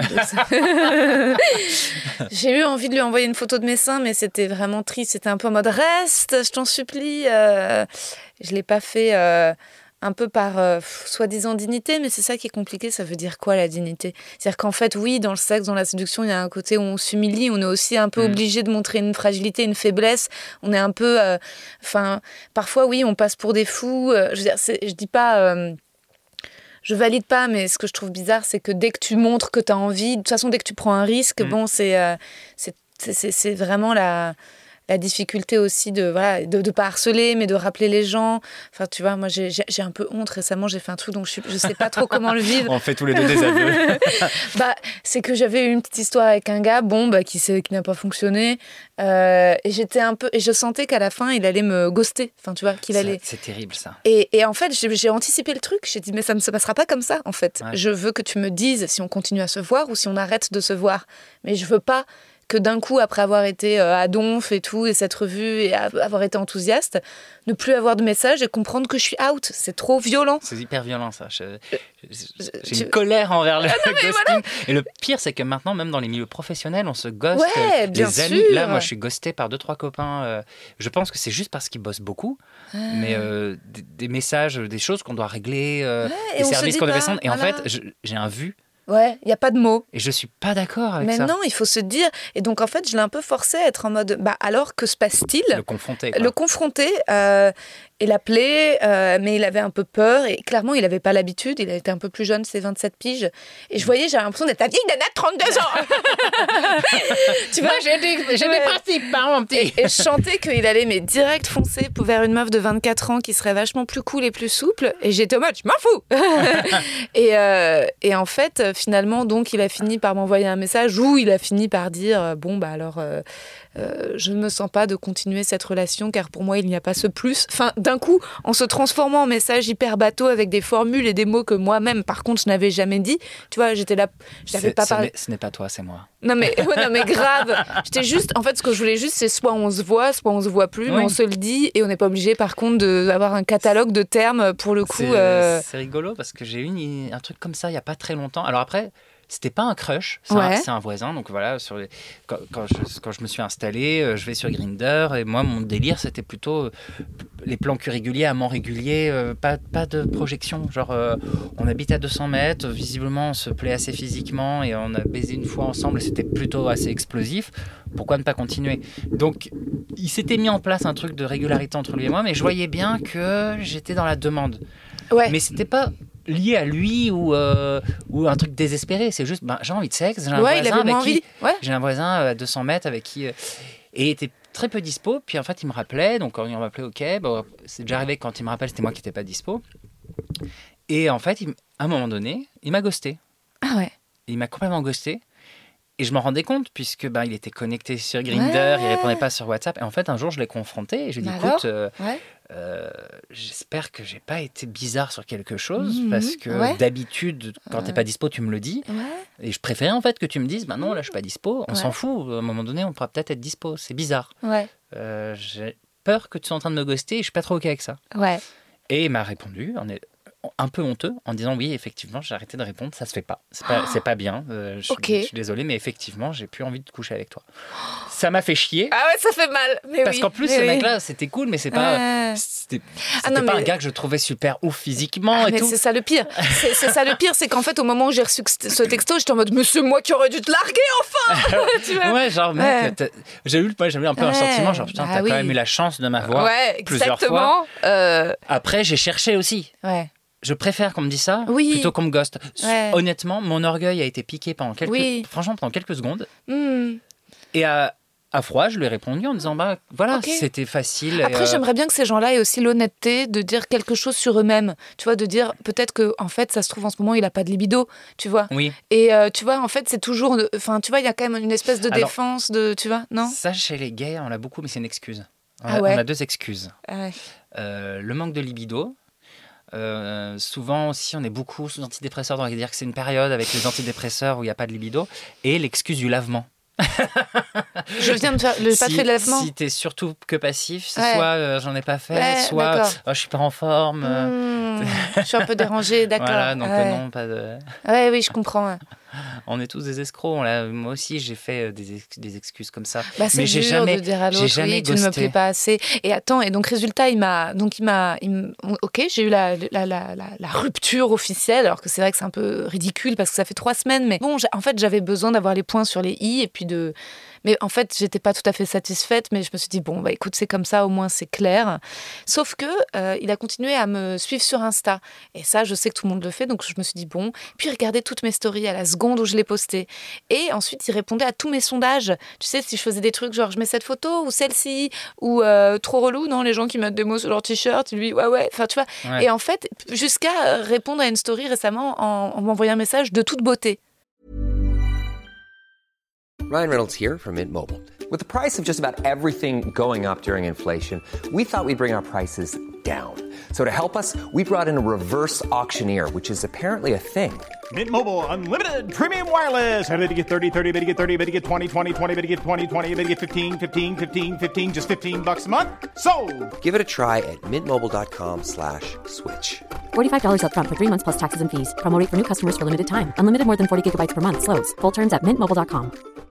J'ai eu envie de lui envoyer une photo de mes seins, mais c'était vraiment triste. C'était un peu en mode « Reste, je t'en supplie ». Je ne l'ai pas fait un peu par soi-disant dignité, mais c'est ça qui est compliqué. Ça veut dire quoi, la dignité ? C'est-à-dire qu'en fait, oui, dans le sexe, dans la séduction, il y a un côté où on s'humilie, on est aussi un peu obligé de montrer une fragilité, une faiblesse. On est un peu... parfois, oui, on passe pour des fous. Je veux dire, je dis pas... je valide pas, mais ce que je trouve bizarre, c'est que dès que tu montres que tu as envie, de toute façon, dès que tu prends un risque, c'est vraiment la difficulté aussi de pas harceler, mais de rappeler les gens. Enfin, tu vois, moi, j'ai un peu honte. Récemment, j'ai fait un truc, donc je sais pas trop comment le vivre. On fait tous les deux des aveux. C'est que j'avais eu une petite histoire avec un gars, qui n'a pas fonctionné. Et j'étais un peu... Et je sentais qu'à la fin, il allait me ghoster. Enfin, tu vois, allait... C'est terrible, ça. Et en fait, j'ai anticipé le truc. J'ai dit, mais ça ne se passera pas comme ça, en fait. Je veux que tu me dises si on continue à se voir ou si on arrête de se voir. Mais je veux pas que d'un coup, après avoir été à Donf et tout, et cette revue, et avoir été enthousiaste, ne plus avoir de message et comprendre que je suis out. C'est trop violent. C'est hyper violent, ça. J'ai une colère envers le ghosting. Voilà. Et le pire, c'est que maintenant, même dans les milieux professionnels, on se ghoste. Ouais, bien les amis. sûr. Là, moi, je suis ghosté par 2-3 copains. Je pense que c'est juste parce qu'ils bossent beaucoup. Mais des messages, des choses qu'on doit régler, des services qu'on devait rendre. Et en fait, j'ai un vu. Ouais, il n'y a pas de mots. Et je suis pas d'accord avec ça. Mais non, il faut se dire. Et donc, en fait, je l'ai un peu forcé à être en mode, alors que se passe-t-il ? Le confronter. Quoi. Le confronter et l'appeler, mais il avait un peu peur. Et clairement, il n'avait pas l'habitude. Il était un peu plus jeune, c'est 27 piges. Et je voyais, j'avais l'impression d'être la vieille nana de 32 ans. Tu vois, j'ai des principes, hein, mon petit. Et je chantais qu'il allait, mais direct foncer vers une meuf de 24 ans qui serait vachement plus cool et plus souple. Et j'étais en mode, je m'en fous. Et en fait, finalement, donc, il a fini par m'envoyer un message où il a fini par dire je ne me sens pas de continuer cette relation car pour moi, il n'y a pas ce plus. Enfin, d'un coup, en se transformant en message hyper bateau avec des formules et des mots que moi-même, par contre, je n'avais jamais dit. Tu vois, j'étais là, je n'avais pas parlé. Ce n'est pas toi, c'est moi. Non mais grave. J'étais juste, en fait, ce que je voulais juste, c'est soit on se voit plus, mais on se le dit et on n'est pas obligé, par contre, d'avoir un catalogue de termes pour le coup. C'est rigolo parce que j'ai eu un truc comme ça il n'y a pas très longtemps. Alors après, c'était pas un crush, c'est un voisin. Donc voilà, quand je me suis installé, je vais sur Grindr et moi, mon délire, c'était plutôt les plans cul réguliers, amants réguliers, pas de projection. Genre, on habite à 200 mètres, visiblement, on se plaît assez physiquement et on a baisé une fois ensemble et c'était plutôt assez explosif. Pourquoi ne pas continuer ? Donc, il s'était mis en place un truc de régularité entre lui et moi, mais je voyais bien que j'étais dans la demande. Ouais. Mais c'était pas lié à lui ou un truc désespéré, c'est juste j'ai envie de sexe, j'ai un voisin à 200 mètres avec qui et il était très peu dispo, puis en fait il me rappelait, donc quand il m'appelait c'est déjà arrivé, quand il me rappelle c'était moi qui n'étais pas dispo, et en fait à un moment donné il m'a ghosté. Ah ouais. Il m'a complètement ghosté. Et je m'en rendais compte, puisque il était connecté sur Grindr, il répondait pas sur WhatsApp. Et en fait, un jour, je l'ai confronté et je lui ai dit, écoute, j'espère que j'ai pas été bizarre sur quelque chose, parce que d'habitude, quand t'es pas dispo, tu me le dis. Et je préférais en fait que tu me dises, non, là, je suis pas dispo. On s'en fout. À un moment donné, on pourra peut-être être dispo. C'est bizarre. J'ai peur que tu sois en train de me ghoster et je suis pas trop OK avec ça. Et il m'a répondu, un peu honteux, en disant oui, effectivement, j'ai arrêté de répondre, ça se fait pas. C'est pas bien. Je suis désolée, mais effectivement, j'ai plus envie de coucher avec toi. Ça m'a fait chier. Ah ouais, ça fait mal. Mais parce qu'en plus, ce mec-là, c'était cool, mais c'est pas. C'était pas un gars que je trouvais super ouf physiquement. Mais c'est ça le pire. C'est ça le pire, c'est qu'en fait, au moment où j'ai reçu ce texto, j'étais en mode, mais c'est moi qui aurais dû te larguer enfin. Tu vois. Ouais, genre mec, j'ai eu un peu un sentiment, genre putain, t'as quand même eu la chance de m'avoir plusieurs fois. Après, j'ai cherché aussi. Je préfère qu'on me dise ça plutôt qu'on me ghoste. Honnêtement, mon orgueil a été piqué pendant quelques secondes. Et à froid, je lui ai répondu en disant c'était facile. Après, j'aimerais bien que ces gens-là aient aussi l'honnêteté de dire quelque chose sur eux-mêmes. Tu vois, de dire peut-être que en fait, ça se trouve en ce moment, il a pas de libido. Tu vois. Oui. Et tu vois, en fait, c'est toujours. Enfin, tu vois, il y a quand même une espèce de défense de. Tu vois, non ? Ça, chez les gays, on l'a beaucoup, mais c'est une excuse. On a deux excuses. Le manque de libido. Souvent aussi on est beaucoup sous antidépresseurs, donc on va dire que c'est une période avec les antidépresseurs où il n'y a pas de libido, et l'excuse du lavement. Je viens de faire pas fait de lavement. Si t'es surtout que passif, c'est soit j'en ai pas fait, soit je suis pas en forme, je suis un peu dérangée, d'accord. Voilà, donc non, pas de. Oui, je comprends. On est tous des escrocs. Moi aussi, j'ai fait des excuses comme ça. C'est dur de dire à l'autre, oui, tu ne me plais pas assez. Et attends, et donc résultat, ok, j'ai eu la rupture officielle, alors que c'est vrai que c'est un peu ridicule parce que ça fait 3 semaines, mais bon, en fait, j'avais besoin d'avoir les points sur les i et puis de. Mais en fait, j'étais pas tout à fait satisfaite, mais je me suis dit, écoute, c'est comme ça, au moins c'est clair. Sauf que il a continué à me suivre sur Insta. Et ça, je sais que tout le monde le fait, donc je me suis dit, bon. Puis il regardait toutes mes stories à la seconde où je les postais. Et ensuite, il répondait à tous mes sondages. Tu sais, si je faisais des trucs genre, je mets cette photo, ou celle-ci, ou trop relou, non, les gens qui mettent des mots sur leur t-shirt, lui, ouais. Enfin, tu vois. Ouais. Et en fait, jusqu'à répondre à une story récemment en m'envoyant un message de toute beauté. Ryan Reynolds here from Mint Mobile. With the price of just about everything going up during inflation, we thought we'd bring our prices down. So to help us, we brought in a reverse auctioneer, which is apparently a thing. Mint Mobile Unlimited Premium Wireless. How to get 30, 30, bit to get 30, bit to get 20, 20, 20, bit to get 20, 20, bit to get 15, 15, 15, 15, just $15 a month? Sold! Give it a try at mintmobile.com/switch. $45 up front for 3 months plus taxes and fees. Promo rate for new customers for limited time. Unlimited more than 40 gigabytes per month. Slows full terms at mintmobile.com.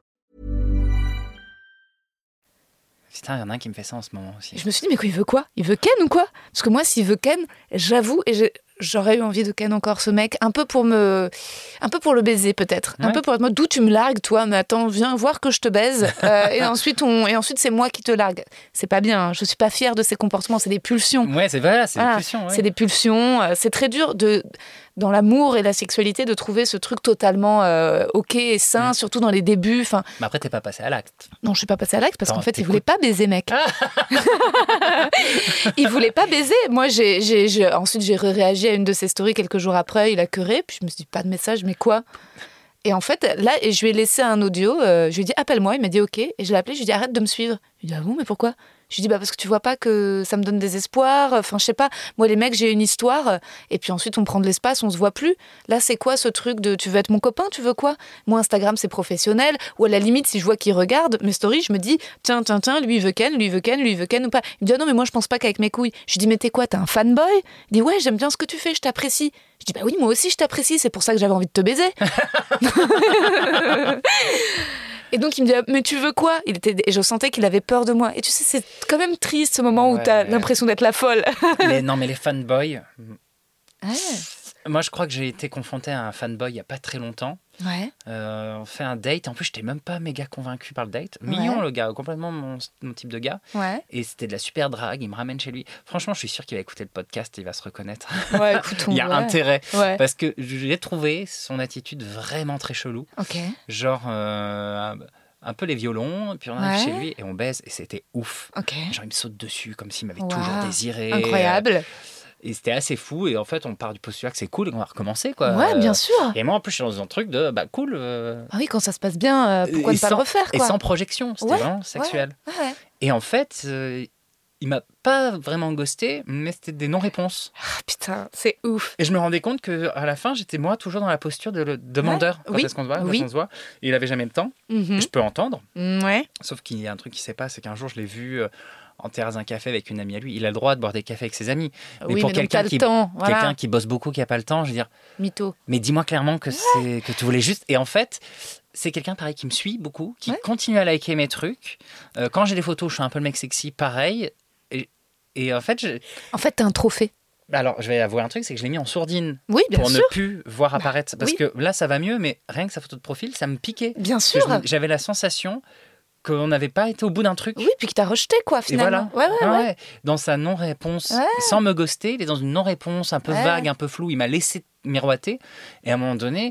Putain, il y en a un qui me fait ça en ce moment aussi. Je me suis dit, mais quoi, il veut quoi? Il veut Ken ou quoi? Parce que moi, s'il veut Ken, j'avoue, j'aurais eu envie de Ken encore ce mec, un peu pour le baiser peut-être, un peu pour être moi, d'où tu me largues toi, mais attends, viens voir que je te baise, et ensuite c'est moi qui te largue. C'est pas bien, hein. Je suis pas fière de ces comportements, c'est des pulsions. Ouais, c'est vrai, c'est des pulsions. Ouais. C'est des pulsions, c'est très dur dans l'amour et la sexualité de trouver ce truc totalement ok et sain, surtout dans les débuts. Enfin. Mais après, t'es pas passé à l'acte. Non, je suis pas passée à l'acte parce qu'en fait, il voulait pas baiser, mec. Il voulait pas baiser. Moi, ensuite, j'ai réagi à une de ses stories quelques jours après. Il a queuré, puis je me suis dit, pas de message, mais quoi? Et en fait, là, je lui ai laissé un audio. Je lui ai dit, appelle-moi. Il m'a dit, ok. Et je l'ai appelé. Je lui ai dit, arrête de me suivre. Il m'a dit, ah bon, mais pourquoi? Je lui ai dit, parce que tu vois pas que ça me donne des espoirs. Enfin, je sais pas. Moi, les mecs, j'ai une histoire. Et puis ensuite, on prend de l'espace, on se voit plus. Là, c'est quoi ce truc de tu veux être mon copain? Tu veux quoi? Moi, Instagram, c'est professionnel. Ou à la limite, si je vois qu'il regarde mes stories, je me dis, tiens, lui, il veut Ken ou pas. Il me dit, ah non, mais moi, je pense pas qu'avec mes couilles. Je lui dis, mais t'es quoi? T'es un fanboy? Il dit, ouais, j'aime bien ce que tu fais, je t'apprécie. Je dis, bah oui, moi aussi, je t'apprécie. C'est pour ça que j'avais envie de te baiser. Et donc, il me dit, mais tu veux quoi? Et je sentais qu'il avait peur de moi. Et tu sais, c'est quand même triste ce moment où t'as l'impression d'être la folle. Mais les fanboys... Ouais. Moi, je crois que j'ai été confronté à un fanboy il n'y a pas très longtemps. Ouais. On fait un date. En plus, je n'étais même pas méga convaincu par le date. Mignon, le gars, complètement mon type de gars. Ouais. Et c'était de la super drague. Il me ramène chez lui. Franchement, je suis sûr qu'il va écouter le podcast et il va se reconnaître. Ouais, écoute, il y a intérêt. Ouais. Parce que j'ai trouvé son attitude vraiment très chelou. Ok. Genre... un peu les violons, et puis on arrive chez lui et on baise, et c'était ouf. Okay. Genre, il me saute dessus comme s'il m'avait toujours désiré. Incroyable. Et c'était assez fou, et en fait, on part du postulat que c'est cool et qu'on va recommencer, quoi. Ouais, bien sûr. Et moi, en plus, je suis dans un truc de, cool. Ah oui, quand ça se passe bien, pourquoi ne pas le refaire, quoi. Et sans projection, c'était vraiment sexuel. Ouais. Et en fait, il m'a pas vraiment ghosté, mais c'était des non-réponses. Ah putain, c'est ouf. Et je me rendais compte qu'à la fin, j'étais moi toujours dans la posture de le demandeur. Quand est-ce qu'on se voit, on se voit. Et il avait jamais le temps. Mm-hmm. Je peux entendre. Ouais. Sauf qu'il y a un truc qui s'est passé, c'est qu'un jour, je l'ai vu en terrasse d'un café avec une amie à lui. Il a le droit de boire des cafés avec ses amis. Mais pour quelqu'un qui bosse beaucoup, qui a pas le temps, je veux dire... Mytho. Mais dis-moi clairement que tu voulais juste... Et en fait... C'est quelqu'un, pareil, qui me suit beaucoup, qui continue à liker mes trucs. Quand j'ai des photos, je suis un peu le mec sexy, pareil. Et en fait... En fait, t'es un trophée. Alors, je vais avouer un truc, c'est que je l'ai mis en sourdine. Oui, bien pour sûr. ne plus voir apparaître. Parce que là, ça va mieux, mais rien que sa photo de profil, ça me piquait. Bien sûr. J'avais la sensation qu'on n'avait pas été au bout d'un truc. Oui, puis que t'as rejeté, quoi, finalement. Et voilà. Ouais. Dans sa non-réponse, sans me ghoster, il est dans une non-réponse un peu vague, un peu floue. Il m'a laissé miroiter. Et à un moment donné...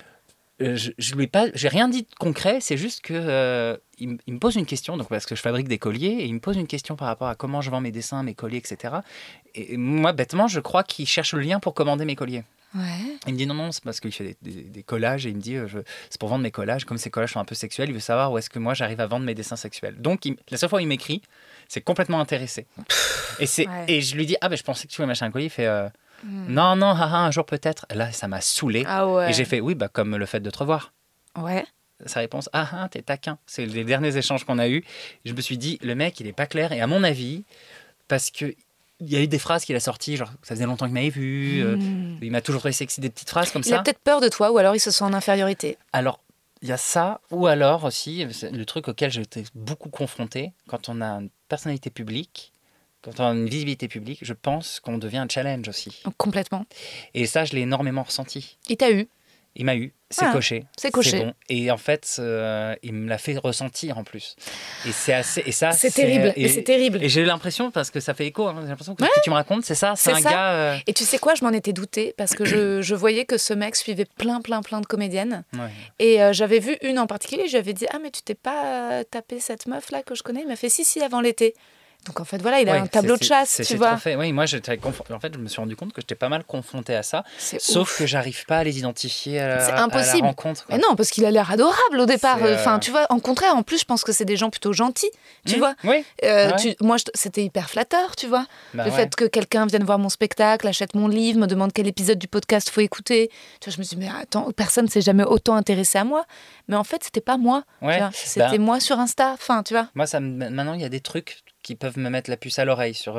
j'ai rien dit de concret, c'est juste que il me pose une question, donc parce que je fabrique des colliers, et il me pose une question par rapport à comment je vends mes dessins, mes colliers, etc. Et moi, bêtement, je crois qu'il cherche le lien pour commander mes colliers. Ouais. Il me dit non, c'est parce qu'il fait des collages, et il me dit c'est pour vendre mes collages, comme ces collages sont un peu sexuels, il veut savoir où est-ce que moi j'arrive à vendre mes dessins sexuels. Donc la seule fois où il m'écrit, c'est complètement intéressé. Et je lui dis je pensais que tu voulais m'acheter un collier, il fait... Non, un jour peut-être. Là, ça m'a saoulé. Ah ouais. Et j'ai fait, oui, comme le fait de te revoir. Ouais. Sa réponse, t'es taquin. C'est les derniers échanges qu'on a eus. Je me suis dit, le mec, il est pas clair. Et à mon avis, parce que il y a eu des phrases qu'il a sorties, genre, ça faisait longtemps qu'il m'avait vu. Il m'a toujours trouvé sexy, des petites phrases comme ça. Il a peut-être peur de toi, ou alors il se sent en infériorité. Alors, il y a ça, ou alors aussi, le truc auquel j'ai été beaucoup confronté, quand on a une personnalité publique, quand on a une visibilité publique, je pense qu'on devient un challenge aussi. Complètement. Et ça, je l'ai énormément ressenti. Il t'a eu. Il m'a eu. C'est coché. C'est coché. C'est bon. Et en fait, il me l'a fait ressentir en plus. Et c'est assez. Et ça, c'est terrible. Et c'est terrible. Et j'ai l'impression, parce que ça fait écho, j'ai l'impression que ce que tu me racontes, c'est ça. C'est un gars. Et tu sais quoi, je m'en étais doutée parce que je voyais que ce mec suivait plein de comédiennes. Ouais. Et j'avais vu une en particulier. Je lui avais dit mais tu t'es pas tapé cette meuf là que je connais? Il m'a fait si avant l'été. Donc en fait, voilà, il a un tableau de chasse, tu vois. Oui, moi, en fait, je me suis rendu compte que j'étais pas mal confronté à ça. Sauf que j'arrive pas à les identifier c'est impossible. À la rencontre. Mais non, parce qu'il a l'air adorable au départ. Enfin, tu vois, en contraire, en plus, je pense que c'est des gens plutôt gentils, tu vois. Oui. Moi, c'était hyper flatteur, tu vois. Le fait que quelqu'un vienne voir mon spectacle, achète mon livre, me demande quel épisode du podcast faut écouter. Tu vois, je me suis dit, mais attends, personne s'est jamais autant intéressé à moi. Mais en fait, c'était pas moi. Tu vois. C'était moi sur Insta. Enfin, tu vois. Moi, maintenant, il y a des trucs qui peuvent me mettre la puce à l'oreille sur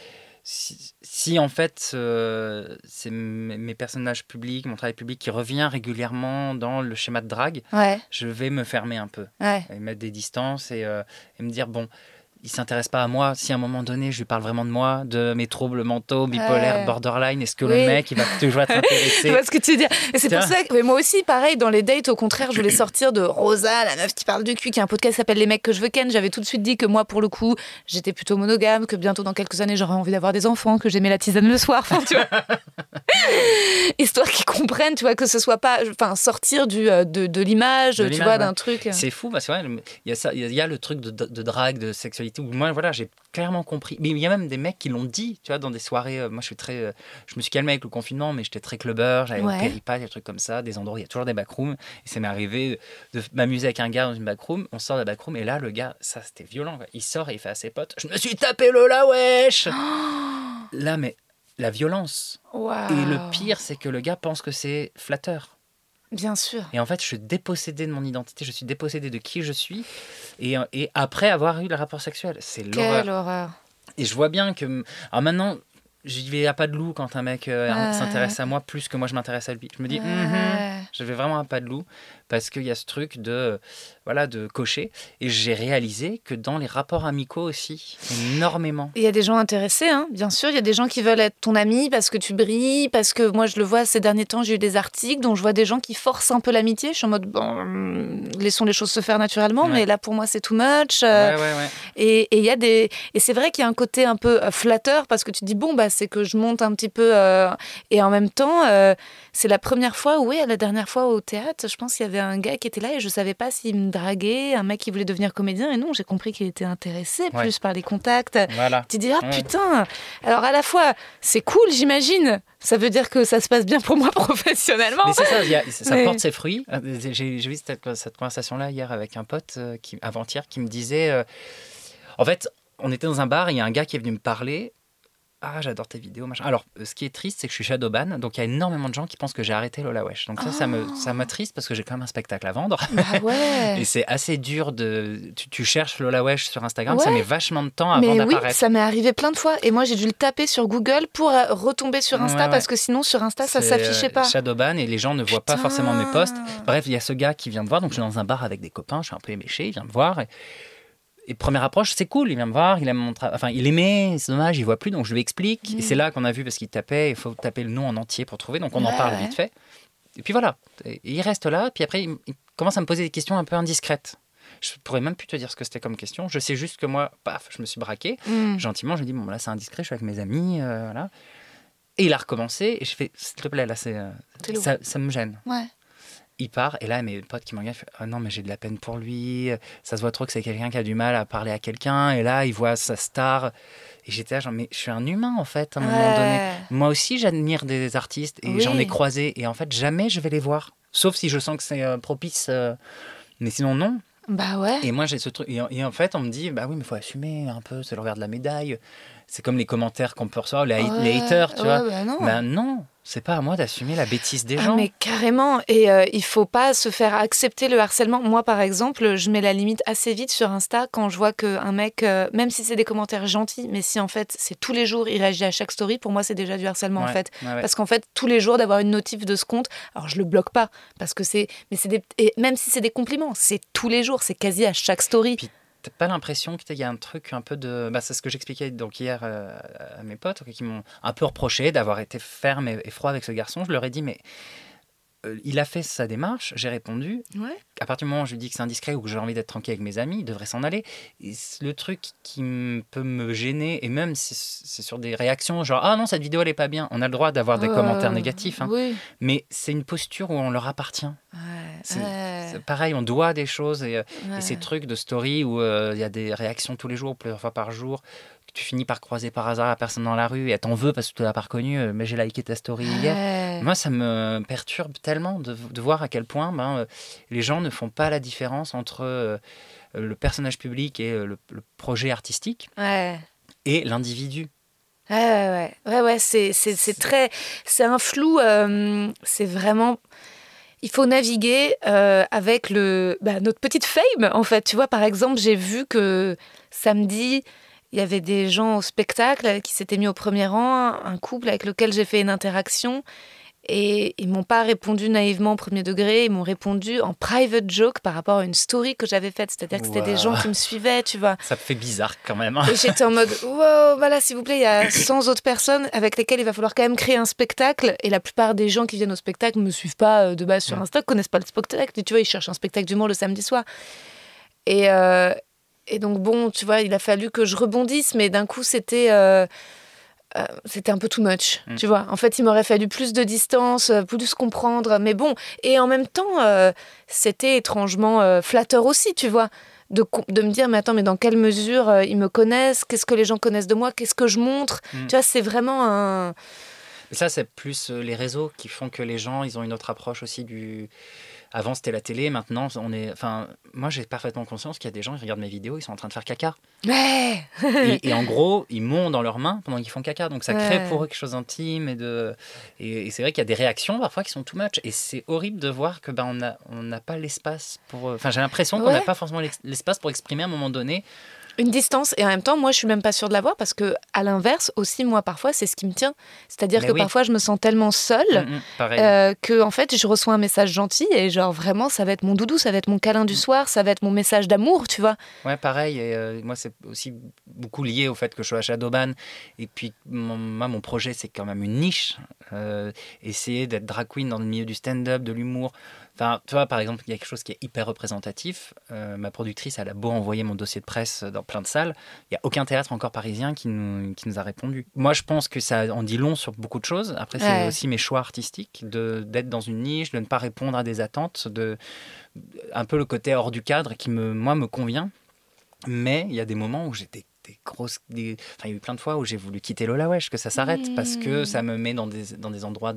si en fait c'est mes personnages publics, mon travail public qui revient régulièrement dans le schéma de drague, je vais me fermer un peu et mettre des distances et me dire bon, il s'intéresse pas à moi. Si à un moment donné je lui parle vraiment de moi, de mes troubles mentaux, bipolaires, borderline, est-ce que le mec il va toujours être intéressé? Je vois ce que tu veux dire. Et c'est pour ça que moi aussi, pareil, dans les dates, au contraire, je voulais sortir de Rosa, la meuf qui parle du cul, qui a un podcast qui s'appelle Les mecs que je veux ken. J'avais tout de suite dit que moi, pour le coup, j'étais plutôt monogame, que bientôt dans quelques années j'aurais envie d'avoir des enfants, que j'aimais la tisane le soir. Enfin, tu vois. Histoire qu'ils comprennent, tu vois, que ce soit pas, enfin, sortir de l'image, tu vois, d'un truc. C'est fou, parce que il y a le truc de drague, de sexualité. Moi, voilà, j'ai clairement compris. Mais il y a même des mecs qui l'ont dit, tu vois, dans des soirées. Moi, je me suis calmé avec le confinement, mais j'étais très clubbeur. J'allais au Péripat, des trucs comme ça, des endroits où il y a toujours des backrooms. Et ça m'est arrivé de m'amuser avec un gars dans une backroom. On sort de la backroom, et là, le gars, ça, c'était violent. Il sort et il fait à ses potes, je me suis tapé Lola wesh. Là, mais la violence. Wow. Et le pire, c'est que le gars pense que c'est flatteur. Bien sûr. Et en fait, je suis dépossédé de mon identité, je suis dépossédé de qui je suis. Et après avoir eu le rapport sexuel, c'est l'horreur. Quelle horreur. Et je vois bien que... Alors maintenant, j'y vais à pas de loup quand un mec s'intéresse à moi plus que moi je m'intéresse à lui. Je me dis, je vais vraiment à pas de loup parce qu'il y a ce truc de cocher. Et j'ai réalisé que dans les rapports amicaux aussi, énormément. Il y a des gens intéressés, hein, bien sûr. Il y a des gens qui veulent être ton ami parce que tu brilles, parce que moi, je le vois ces derniers temps, j'ai eu des articles dont je vois des gens qui forcent un peu l'amitié. Je suis en mode, bon, laissons les choses se faire naturellement, mais là, pour moi, c'est too much. Et il y a et c'est vrai qu'il y a un côté un peu flatteur parce que tu te dis, bon, bah, c'est que je monte un petit peu. Et en même temps, c'est la première fois, la dernière fois au théâtre, je pense qu'il y avait un gars qui était là et je savais pas s'il me draguait, un mec qui voulait devenir comédien. Et non, j'ai compris qu'il était intéressé plus par les contacts. Voilà. Tu te dis, putain. Alors à la fois, c'est cool, j'imagine. Ça veut dire que ça se passe bien pour moi professionnellement. Mais c'est ça, porte ses fruits. J'ai vu cette conversation-là hier avec un pote avant-hier qui me disait... en fait, on était dans un bar et il y a un gars qui est venu me parler. Ah, j'adore tes vidéos, machin. Alors, ce qui est triste, c'est que je suis shadowban, donc il y a énormément de gens qui pensent que j'ai arrêté Lola Wesh. Donc ça m'attriste parce que j'ai quand même un spectacle à vendre. Bah ouais. Et c'est assez dur tu cherches Lola Wesh sur Instagram, ça met vachement de temps avant d'apparaître. Oui, ça m'est arrivé plein de fois. Et moi, j'ai dû le taper sur Google pour retomber sur Insta parce que sinon, sur Insta, ça s'affichait pas. Shadowban et les gens ne voient pas forcément mes posts. Bref, il y a ce gars qui vient me voir, donc je suis dans un bar avec des copains, je suis un peu éméché, il vient me voir et première approche, c'est cool, il vient me voir, il aime mon travail. Enfin, il aimait, c'est dommage, il voit plus, donc je lui explique. Et c'est là qu'on a vu, parce qu'il tapait, il faut taper le nom en entier pour trouver, donc on en parle vite fait. Et puis voilà, et il reste là, puis après, il commence à me poser des questions un peu indiscrètes. Je pourrais même plus te dire ce que c'était comme question. Je sais juste que moi, paf, je me suis braqué. Gentiment, je lui ai dit, bon, là, c'est indiscret, je suis avec mes amis, voilà. Et il a recommencé, et je fais, s'il te plaît, là, ça me gêne. Ouais. Il part, et là, mes potes qui m'engagent, oh non, mais j'ai de la peine pour lui, ça se voit trop que c'est quelqu'un qui a du mal à parler à quelqu'un, et là, il voit sa star. Et j'étais là, genre, mais je suis un humain, en fait, à un moment donné. Moi aussi, j'admire des artistes, et j'en ai croisé, et en fait, jamais je vais les voir. Sauf si je sens que c'est propice, mais sinon, non. Bah ouais. Et moi, j'ai ce truc, et en fait, on me dit, bah oui, mais il faut assumer un peu, c'est le revers de la médaille. C'est comme les commentaires qu'on peut recevoir, les haters, tu vois. Bah non. C'est pas à moi d'assumer la bêtise des gens. Mais carrément. Et il faut pas se faire accepter le harcèlement. Moi, par exemple, je mets la limite assez vite sur Insta quand je vois qu'un mec, même si c'est des commentaires gentils, mais si en fait c'est tous les jours, il réagit à chaque story, pour moi c'est déjà du harcèlement en fait. Parce qu'en fait, tous les jours d'avoir une notif de ce compte, alors je le bloque pas parce que et même si c'est des compliments, c'est tous les jours, c'est quasi à chaque story. Puis, t'as pas l'impression qu'il y a un truc un peu de... c'est ce que j'expliquais donc hier à mes potes qui m'ont un peu reproché d'avoir été ferme et froid avec ce garçon. Je leur ai dit, mais il a fait sa démarche, j'ai répondu. À partir du moment où je lui dis que c'est indiscret ou que j'ai envie d'être tranquille avec mes amis, il devrait s'en aller. Et le truc qui peut me gêner, et même si c'est sur des réactions genre « Ah non, cette vidéo, elle est pas bien », on a le droit d'avoir des commentaires négatifs. Hein. Mais c'est une posture où on leur appartient. C'est pareil, on doit des choses et ces trucs de story où il y a des réactions tous les jours, plusieurs fois par jour, tu finis par croiser par hasard la personne dans la rue et elle t'en veut parce que tu l'as pas reconnue, mais j'ai liké ta story hier. Moi, ça me perturbe tellement de voir à quel point les gens ne font pas la différence entre le personnage public et le projet artistique et l'individu. Ouais, c'est un flou, c'est vraiment... Il faut naviguer avec notre petite fame, en fait. Tu vois, par exemple, j'ai vu que samedi, il y avait des gens au spectacle qui s'étaient mis au premier rang, un couple avec lequel j'ai fait une interaction. Et ils m'ont pas répondu naïvement au premier degré, ils m'ont répondu en private joke par rapport à une story que j'avais faite. C'est-à-dire que c'était des gens qui me suivaient, tu vois. Ça fait bizarre quand même. Et j'étais en mode, wow, voilà, s'il vous plaît, il y a 100 autres personnes avec lesquelles il va falloir quand même créer un spectacle. Et la plupart des gens qui viennent au spectacle me suivent pas de base sur Insta, connaissent pas le spectacle. Tu vois, ils cherchent un spectacle d'humour le samedi soir. Et donc, bon, tu vois, il a fallu que je rebondisse, mais d'un coup, c'était un peu too much, tu vois. En fait, il m'aurait fallu plus de distance, plus comprendre. Mais bon, et en même temps, c'était étrangement flatteur aussi, tu vois. De me dire, mais attends, mais dans quelle mesure ils me connaissent? Qu'est-ce que les gens connaissent de moi? Qu'est-ce que je montre? Tu vois, c'est vraiment un... Mais ça, c'est plus les réseaux qui font que les gens, ils ont une autre approche aussi du... Avant, c'était la télé, maintenant, moi, j'ai parfaitement conscience qu'il y a des gens, ils regardent mes vidéos, ils sont en train de faire caca. Ouais. et en gros, ils m'ont dans leurs mains pendant qu'ils font caca. Donc, ça crée pour eux quelque chose d'intime. Et c'est vrai qu'il y a des réactions, parfois, qui sont too much. Et c'est horrible de voir que on n'a pas l'espace pour... Enfin, j'ai l'impression qu'on n'a pas forcément l'espace pour exprimer à un moment donné une distance, et en même temps, moi, je suis même pas sûre de l'avoir parce que, à l'inverse, aussi, moi, parfois, c'est ce qui me tient. C'est-à-dire que parfois, je me sens tellement seule que, en fait, je reçois un message gentil et, genre, vraiment, ça va être mon doudou, ça va être mon câlin du soir, ça va être mon message d'amour, tu vois. Ouais, pareil. Et moi, c'est aussi beaucoup lié au fait que je suis à Shadowban. Et puis, mon projet, c'est quand même une niche. Essayer d'être drag queen dans le milieu du stand-up, de l'humour. Enfin, tu vois, par exemple, il y a quelque chose qui est hyper représentatif. Ma productrice, elle a beau envoyer mon dossier de presse dans plein de salles, il n'y a aucun théâtre encore parisien qui nous a répondu. Moi, je pense que ça en dit long sur beaucoup de choses. Après, c'est aussi mes choix artistiques, d'être dans une niche, de ne pas répondre à des attentes, un peu le côté hors du cadre qui, me convient. Mais il y a des moments où j'ai il y a eu plein de fois où j'ai voulu quitter Lola Wesh, que ça s'arrête, parce que ça me met dans des endroits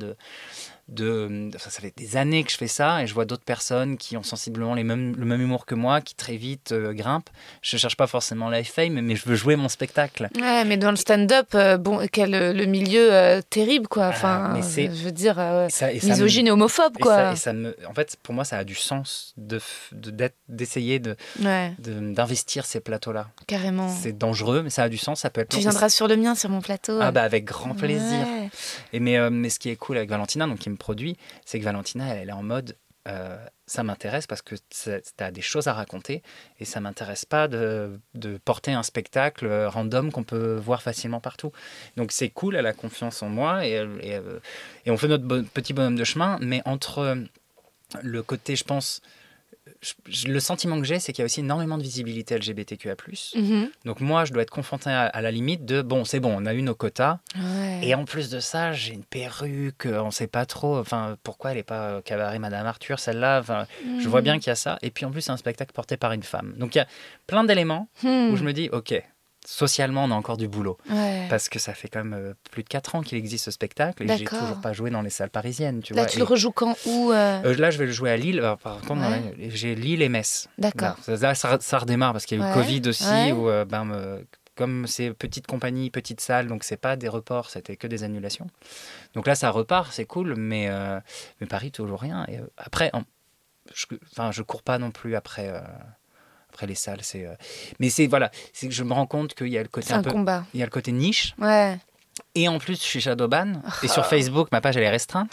ça fait des années que je fais ça et je vois d'autres personnes qui ont sensiblement le même humour que moi, qui très vite grimpent. Je cherche pas forcément la fame, mais je veux jouer mon spectacle. Ouais, mais dans le stand-up, le milieu terrible, quoi. Enfin, mais je veux dire, misogyne et homophobe, quoi. En fait, pour moi, ça a du sens d'essayer d'investir ces plateaux-là. Carrément. C'est dangereux, mais ça a du sens. Ça peut être. Tu viendras sur le mien, sur mon plateau. Ah bah avec grand plaisir. Ouais. Mais ce qui est cool avec Valentina, donc qui me produit, c'est que Valentina, elle est en mode ça m'intéresse parce que tu as des choses à raconter et ça m'intéresse pas de porter un spectacle random qu'on peut voir facilement partout. Donc c'est cool, elle a confiance en moi et on fait notre petit bonhomme de chemin, mais entre le côté, je pense, le sentiment que j'ai, c'est qu'il y a aussi énormément de visibilité LGBTQIA+. Donc moi, je dois être confronté à la limite de c'est bon, on a eu nos quotas. Ouais. Et en plus de ça, j'ai une perruque, on ne sait pas trop. Enfin, pourquoi elle n'est pas cabaret Madame Arthur, celle-là. Enfin, je vois bien qu'il y a ça. Et puis en plus, c'est un spectacle porté par une femme. Donc il y a plein d'éléments où je me dis, ok, socialement, on a encore du boulot. Ouais. Parce que ça fait quand même plus de 4 ans qu'il existe ce spectacle. Et j'ai toujours pas joué dans les salles parisiennes. Tu vois. Tu le rejoues quand? Où là, je vais le jouer à Lille. Alors, par contre, j'ai Lille et Metz. D'accord. Là, ça redémarre parce qu'il y a eu le Covid aussi. Où, comme c'est petite compagnie, petite salle, donc c'est pas des reports, c'était que des annulations. Donc là, ça repart, c'est cool. Mais Paris, toujours rien. Et après, je cours pas non plus après les salles, mais c'est que je me rends compte qu'il y a le côté combat. Il y a le côté niche. Ouais. Et en plus, je suis Shadowban et sur Facebook, ma page elle est restreinte.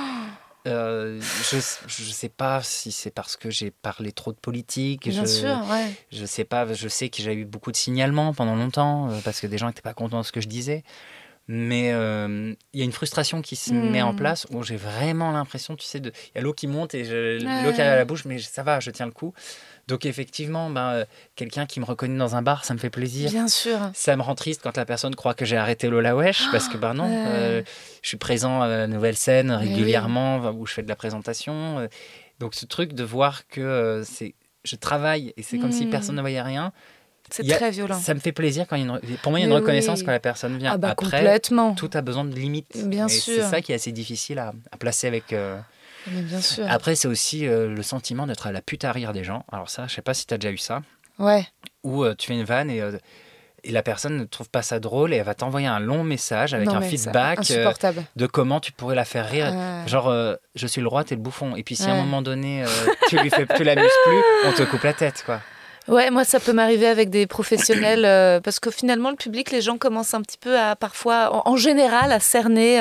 Je sais pas si c'est parce que j'ai parlé trop de politique. Bien sûr, ouais. Je sais pas. Je sais que j'ai eu beaucoup de signalements pendant longtemps parce que des gens n'étaient pas contents de ce que je disais. Mais il y a une frustration qui se met en place où j'ai vraiment l'impression, tu sais, il y a l'eau qui monte et l'eau qui arrive à la bouche, mais ça va, je tiens le coup. Donc effectivement, quelqu'un qui me reconnaît dans un bar, ça me fait plaisir. Bien sûr. Ça me rend triste quand la personne croit que j'ai arrêté Lola Wesh, parce que non, je suis présent à la nouvelle scène régulièrement, où je fais de la présentation. Donc ce truc de voir que je travaille et c'est comme si personne ne voyait rien. C'est très violent. Ça me fait plaisir quand pour moi, il y a une reconnaissance quand la personne vient. Après, complètement. Tout a besoin de limites. Bien sûr. C'est ça qui est assez difficile à placer avec... Mais bien sûr. Après, c'est aussi le sentiment d'être à la pute à rire des gens. Alors ça, je sais pas si tu as déjà eu ça. Ouais. Où tu fais une vanne et la personne ne trouve pas ça drôle et elle va t'envoyer un long message avec un feedback de comment tu pourrais la faire rire. Genre, je suis le roi, t'es le bouffon. Et puis si à un moment donné, tu l'amuses plus, on te coupe la tête, quoi. Ouais, moi, ça peut m'arriver avec des professionnels parce que finalement, le public, les gens commencent un petit peu à parfois, en général, à cerner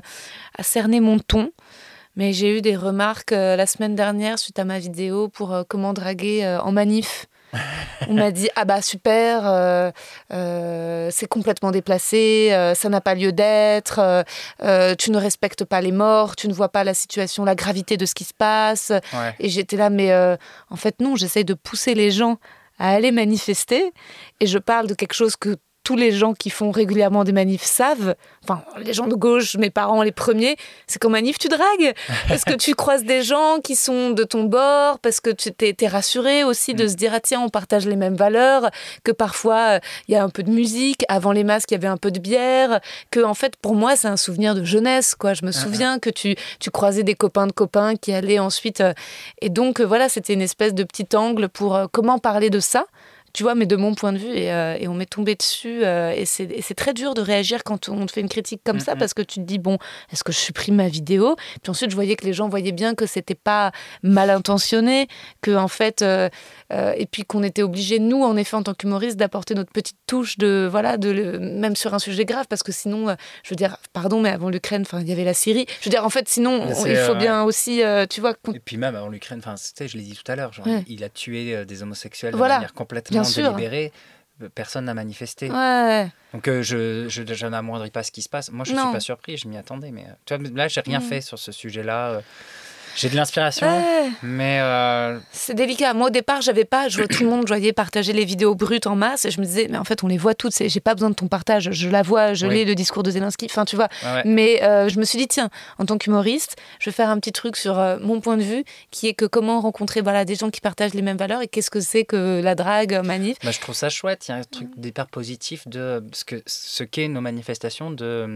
mon ton. Mais j'ai eu des remarques la semaine dernière suite à ma vidéo pour comment draguer en manif. On m'a dit ah bah super, c'est complètement déplacé, ça n'a pas lieu d'être, tu ne respectes pas les morts, tu ne vois pas la situation, la gravité de ce qui se passe. Ouais. Et j'étais là mais en fait non, j'essaye de pousser les gens à aller manifester et je parle de quelque chose que tous les gens qui font régulièrement des manifs savent, enfin les gens de gauche, mes parents les premiers, c'est qu'en manif tu dragues, parce que tu croises des gens qui sont de ton bord, parce que tu t'es rassuré aussi de se dire ah tiens on partage les mêmes valeurs, que parfois il y a un peu de musique, avant les masques il y avait un peu de bière, que en fait pour moi c'est un souvenir de jeunesse quoi. Je me souviens que tu croisais des copains de copains qui allaient ensuite et donc voilà c'était une espèce de petit angle pour comment parler de ça. Tu vois, mais de mon point de vue, et on m'est tombé dessus, et c'est très dur de réagir quand on te fait une critique comme ça, parce que tu te dis, bon, est-ce que je supprime ma vidéo ? Puis ensuite, je voyais que les gens voyaient bien que c'était pas mal intentionné, que en fait, et puis qu'on était obligés, nous, en effet, en tant qu'humoristes, d'apporter notre petite touche même sur un sujet grave, parce que sinon, je veux dire, pardon, mais avant l'Ukraine, il y avait la Syrie. Je veux dire, en fait, sinon, il faut bien aussi, tu vois... Et puis même avant l'Ukraine, tu sais, je l'ai dit tout à l'heure, genre, il a tué des homosexuels de manière complètement délibérée, personne n'a manifesté. Ouais. Donc je n'amoindris pas ce qui se passe. Moi, je ne suis pas surpris, je m'y attendais. Mais tu vois, là, je n'ai rien fait sur ce sujet-là. J'ai de l'inspiration, mais... C'est délicat. Moi, au départ, je vois tout le monde partager les vidéos brutes en masse et je me disais, mais en fait, on les voit toutes. J'ai pas besoin de ton partage. Je la vois, je lis le discours de Zelensky. Enfin, tu vois. Ouais. Mais je me suis dit, tiens, en tant qu'humoriste, je vais faire un petit truc sur mon point de vue, qui est que comment rencontrer des gens qui partagent les mêmes valeurs et qu'est-ce que c'est que la drague, manif. Je trouve ça chouette. Il y a un truc d'hyper positif de ce qu'est nos manifestations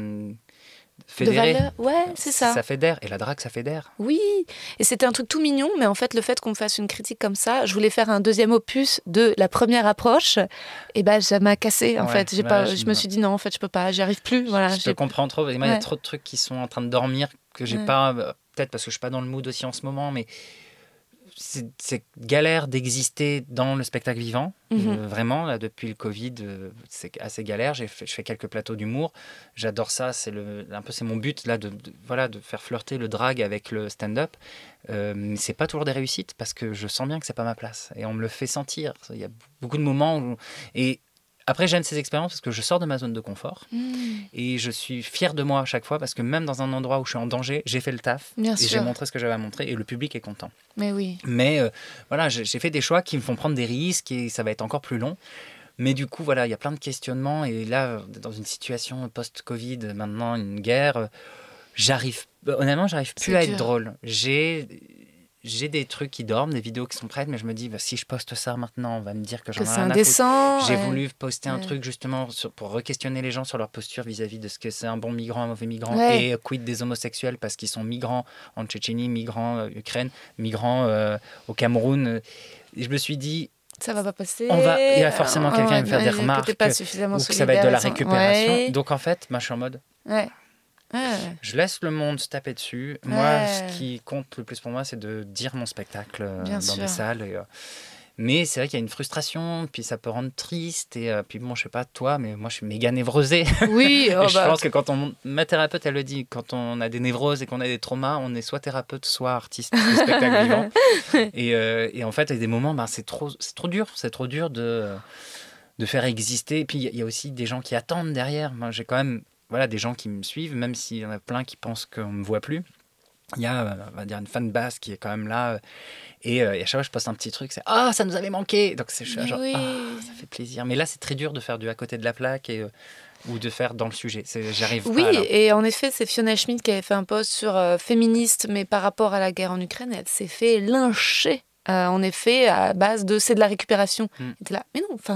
fédérer. Ouais, c'est ça. Ça fédère. Et la drague, ça fédère. Oui. Et c'était un truc tout mignon, mais en fait, le fait qu'on me fasse une critique comme ça, je voulais faire un deuxième opus de la première approche. Et ça m'a cassé, en fait. Je me suis dit, non, en fait, je peux pas, j'y arrive plus. Voilà, je te comprends trop. Et moi, il y a trop de trucs qui sont en train de dormir que j'ai pas... Peut-être parce que je suis pas dans le mood aussi en ce moment, mais... C'est galère d'exister dans le spectacle vivant. Vraiment, là, depuis le Covid, c'est assez galère. Je fais quelques plateaux d'humour. J'adore ça. C'est mon but là, de faire flirter le drag avec le stand-up. Mais c'est pas toujours des réussites parce que je sens bien que c'est pas ma place. Et on me le fait sentir. Il y a beaucoup de moments où... Et après, j'aime ces expériences parce que je sors de ma zone de confort et je suis fier de moi à chaque fois parce que même dans un endroit où je suis en danger, j'ai fait le taf et j'ai montré ce que j'avais à montrer et le public est content. Mais oui. Mais j'ai fait des choix qui me font prendre des risques et ça va être encore plus long. Mais du coup, il y a plein de questionnements et là, dans une situation post-Covid, maintenant une guerre, j'arrive plus à être drôle. J'ai des trucs qui dorment, des vidéos qui sont prêtes, mais je me dis, si je poste ça maintenant, on va me dire que j'en ai rien à foutre. J'ai voulu poster un truc justement pour re-questionner les gens sur leur posture vis-à-vis de ce que c'est un bon migrant, un mauvais migrant, et quid des homosexuels parce qu'ils sont migrants en Tchétchénie, migrants Ukraine, migrants au Cameroun. Et je me suis dit, ça va pas passer. Il y a forcément quelqu'un qui va me faire des remarques, ou que ça va être de la récupération. Ouais. Donc en fait, je suis en mode... Ouais. Je laisse le monde se taper dessus. Moi, ce qui compte le plus pour moi, c'est de dire mon spectacle dans des salles. Mais c'est vrai qu'il y a une frustration, puis ça peut rendre triste. Et puis bon, je sais pas toi, mais moi, je suis méga névrosée. Oui. Je pense que ma thérapeute, elle le dit, quand on a des névroses et qu'on a des traumas, on est soit thérapeute, soit artiste du spectacle vivant. Et en fait, il y a des moments, c'est trop dur. C'est trop dur de faire exister. Et puis, il y a aussi des gens qui attendent derrière. Moi, j'ai quand même... des gens qui me suivent, même s'il y en a plein qui pensent qu'on ne me voit plus. Il y a, on va dire, une fan base qui est quand même là. Et à chaque fois, je poste un petit truc, c'est « Ah, ça nous avait manqué !» Donc, c'est genre « ça fait plaisir !» Mais là, c'est très dur de faire du à côté de la plaque ou de faire dans le sujet. J'arrive pas. Oui, et en effet, c'est Fiona Schmidt qui avait fait un post sur féministe, mais par rapport à la guerre en Ukraine, elle s'est fait lyncher, en effet, à base de « c'est de la récupération ». Et t'es là, mais non,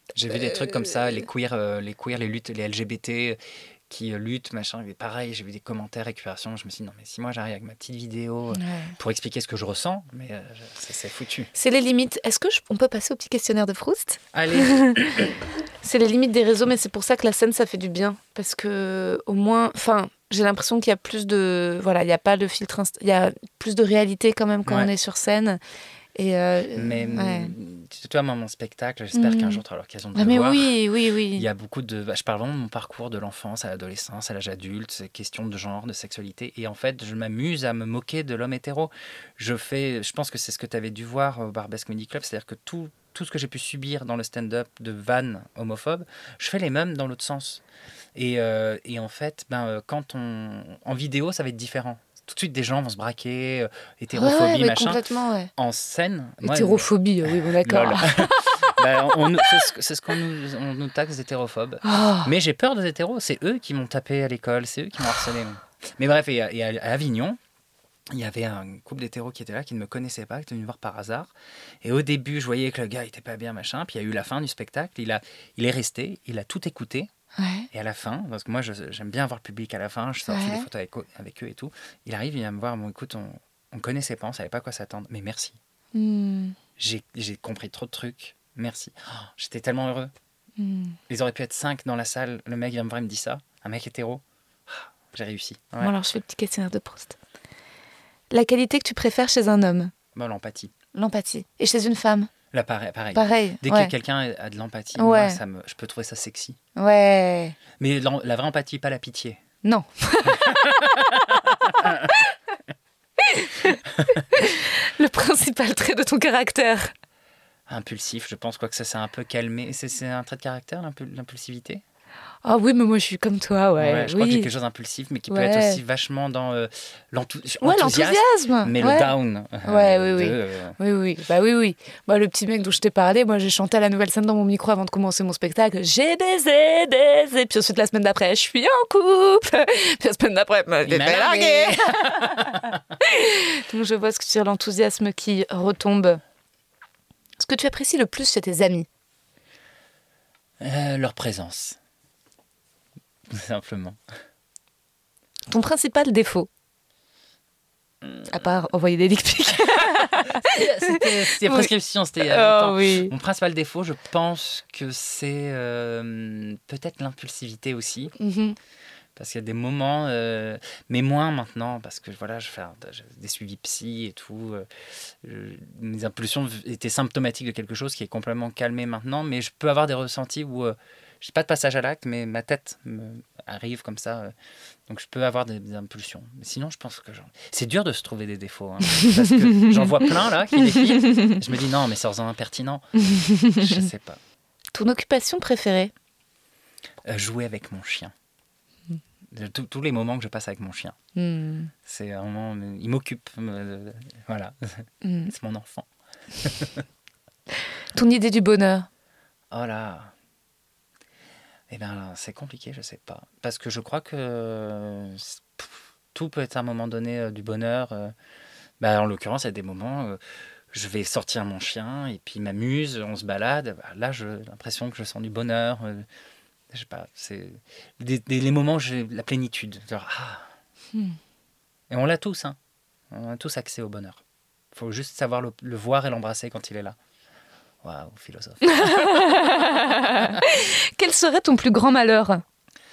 J'ai vu des trucs comme ça, les queers, les luttes, les LGBT qui luttent, machin. Et pareil, j'ai vu des commentaires, récupération. Je me suis dit, non, mais si moi j'arrive avec ma petite vidéo pour expliquer ce que je ressens, mais c'est foutu. C'est les limites. Est-ce on peut passer au petit questionnaire de Proust ? Allez. C'est les limites des réseaux, mais c'est pour ça que la scène, ça fait du bien. Parce que, au moins, j'ai l'impression qu'il y a plus de... Voilà, il n'y a pas de filtre... Il y a plus de réalité quand même quand on est sur scène. Et mais tu vois, moi, mon spectacle, j'espère qu'un jour tu auras l'occasion de le voir. Oui. Il y a beaucoup de... je parle vraiment de mon parcours de l'enfance à l'adolescence, à l'âge adulte, c'est question de genre, de sexualité. Et en fait, je m'amuse à me moquer de l'homme hétéro. Je pense que c'est ce que tu avais dû voir au Barbès Comedy Club, c'est-à-dire que tout ce que j'ai pu subir dans le stand-up de vannes homophobes, je fais les mêmes dans l'autre sens. Et en fait, quand en vidéo, ça va être différent. Tout de suite, des gens vont se braquer, hétérophobie, machin. Complètement, ouais. En scène... Hétérophobie, oui, bon, d'accord. C'est ce qu'on nous taxe d'hétérophobes. Mais j'ai peur des hétéros. C'est eux qui m'ont tapé à l'école, c'est eux qui m'ont harcelé. Mais bref, et à Avignon, il y avait un couple d'hétéros qui était là, qui ne me connaissait pas, qui était venu me voir par hasard. Et au début, je voyais que le gars n'était pas bien, machin. Puis il y a eu la fin du spectacle. Il est resté, il a tout écouté. Ouais. Et à la fin, parce que moi j'aime bien voir le public à la fin, je sortis des photos avec eux et tout. Il arrive, il vient me voir, bon écoute, on connaissait pas, on savait pas à quoi s'attendre, mais merci. J'ai compris trop de trucs, merci. J'étais tellement heureux. Ils auraient pu être 5 dans la salle, le mec vient me voir, il me dit ça, un mec hétéro. J'ai réussi. Ouais. Bon, alors je fais le petit questionnaire de Proust. La qualité que tu préfères chez un homme ? L'empathie. L'empathie. Et chez une femme ? Là, pareil. Dès que quelqu'un a de l'empathie, moi, je peux trouver ça sexy. Ouais. Mais la vraie empathie, pas la pitié. Non. Le principal trait de ton caractère. Impulsif, je pense, quoique ça s'est un peu calmé. C'est un trait de caractère, l'impulsivité ? Ah oui, mais moi je suis comme toi, ouais. Je crois que j'ai quelque chose d'impulsif, mais qui peut être aussi vachement dans l'enthousiasme. Mais le down. Oui. Bah, le petit mec dont je t'ai parlé, moi j'ai chanté à la nouvelle scène dans mon micro avant de commencer mon spectacle. J'ai baisé. Puis ensuite la semaine d'après, je suis en couple. Puis la semaine d'après, je m'ai fait larguer. Donc je vois ce que tu dis, l'enthousiasme qui retombe. Ce que tu apprécies le plus chez tes amis ? Leur présence. Simplement. Ton principal défaut ? À part envoyer des dick pics. C'était prescription, c'était il y a longtemps. Oui. Mon principal défaut, je pense que c'est peut-être l'impulsivité aussi. Parce qu'il y a des moments, mais moins maintenant, parce que voilà, je fais des suivis psy et tout. Mes impulsions étaient symptomatiques de quelque chose qui est complètement calmé maintenant, mais je peux avoir des ressentis où je n'ai pas de passage à l'acte, mais ma tête arrive comme ça. Donc je peux avoir des impulsions. Mais sinon, je pense que c'est dur de se trouver des défauts. Parce que j'en vois plein là qui défilent. Je me dis non, mais c'est impertinent. Je ne sais pas. Ton occupation préférée ? Jouer avec mon chien. Tous les moments que je passe avec mon chien. C'est un moment... Il m'occupe. Voilà. C'est mon enfant. Ton idée du bonheur ? Oh là. Eh bien, c'est compliqué, je sais pas. Parce que je crois que tout peut être à un moment donné du bonheur. En l'occurrence, il y a des moments, je vais sortir mon chien et puis il m'amuse, on se balade. Là, j'ai l'impression que je sens du bonheur. Je sais pas, c'est les moments où j'ai la plénitude. Genre, Et on l'a tous, hein. On a tous accès au bonheur. Il faut juste savoir le voir et l'embrasser quand il est là. Waouh, philosophe. Quel serait ton plus grand malheur ?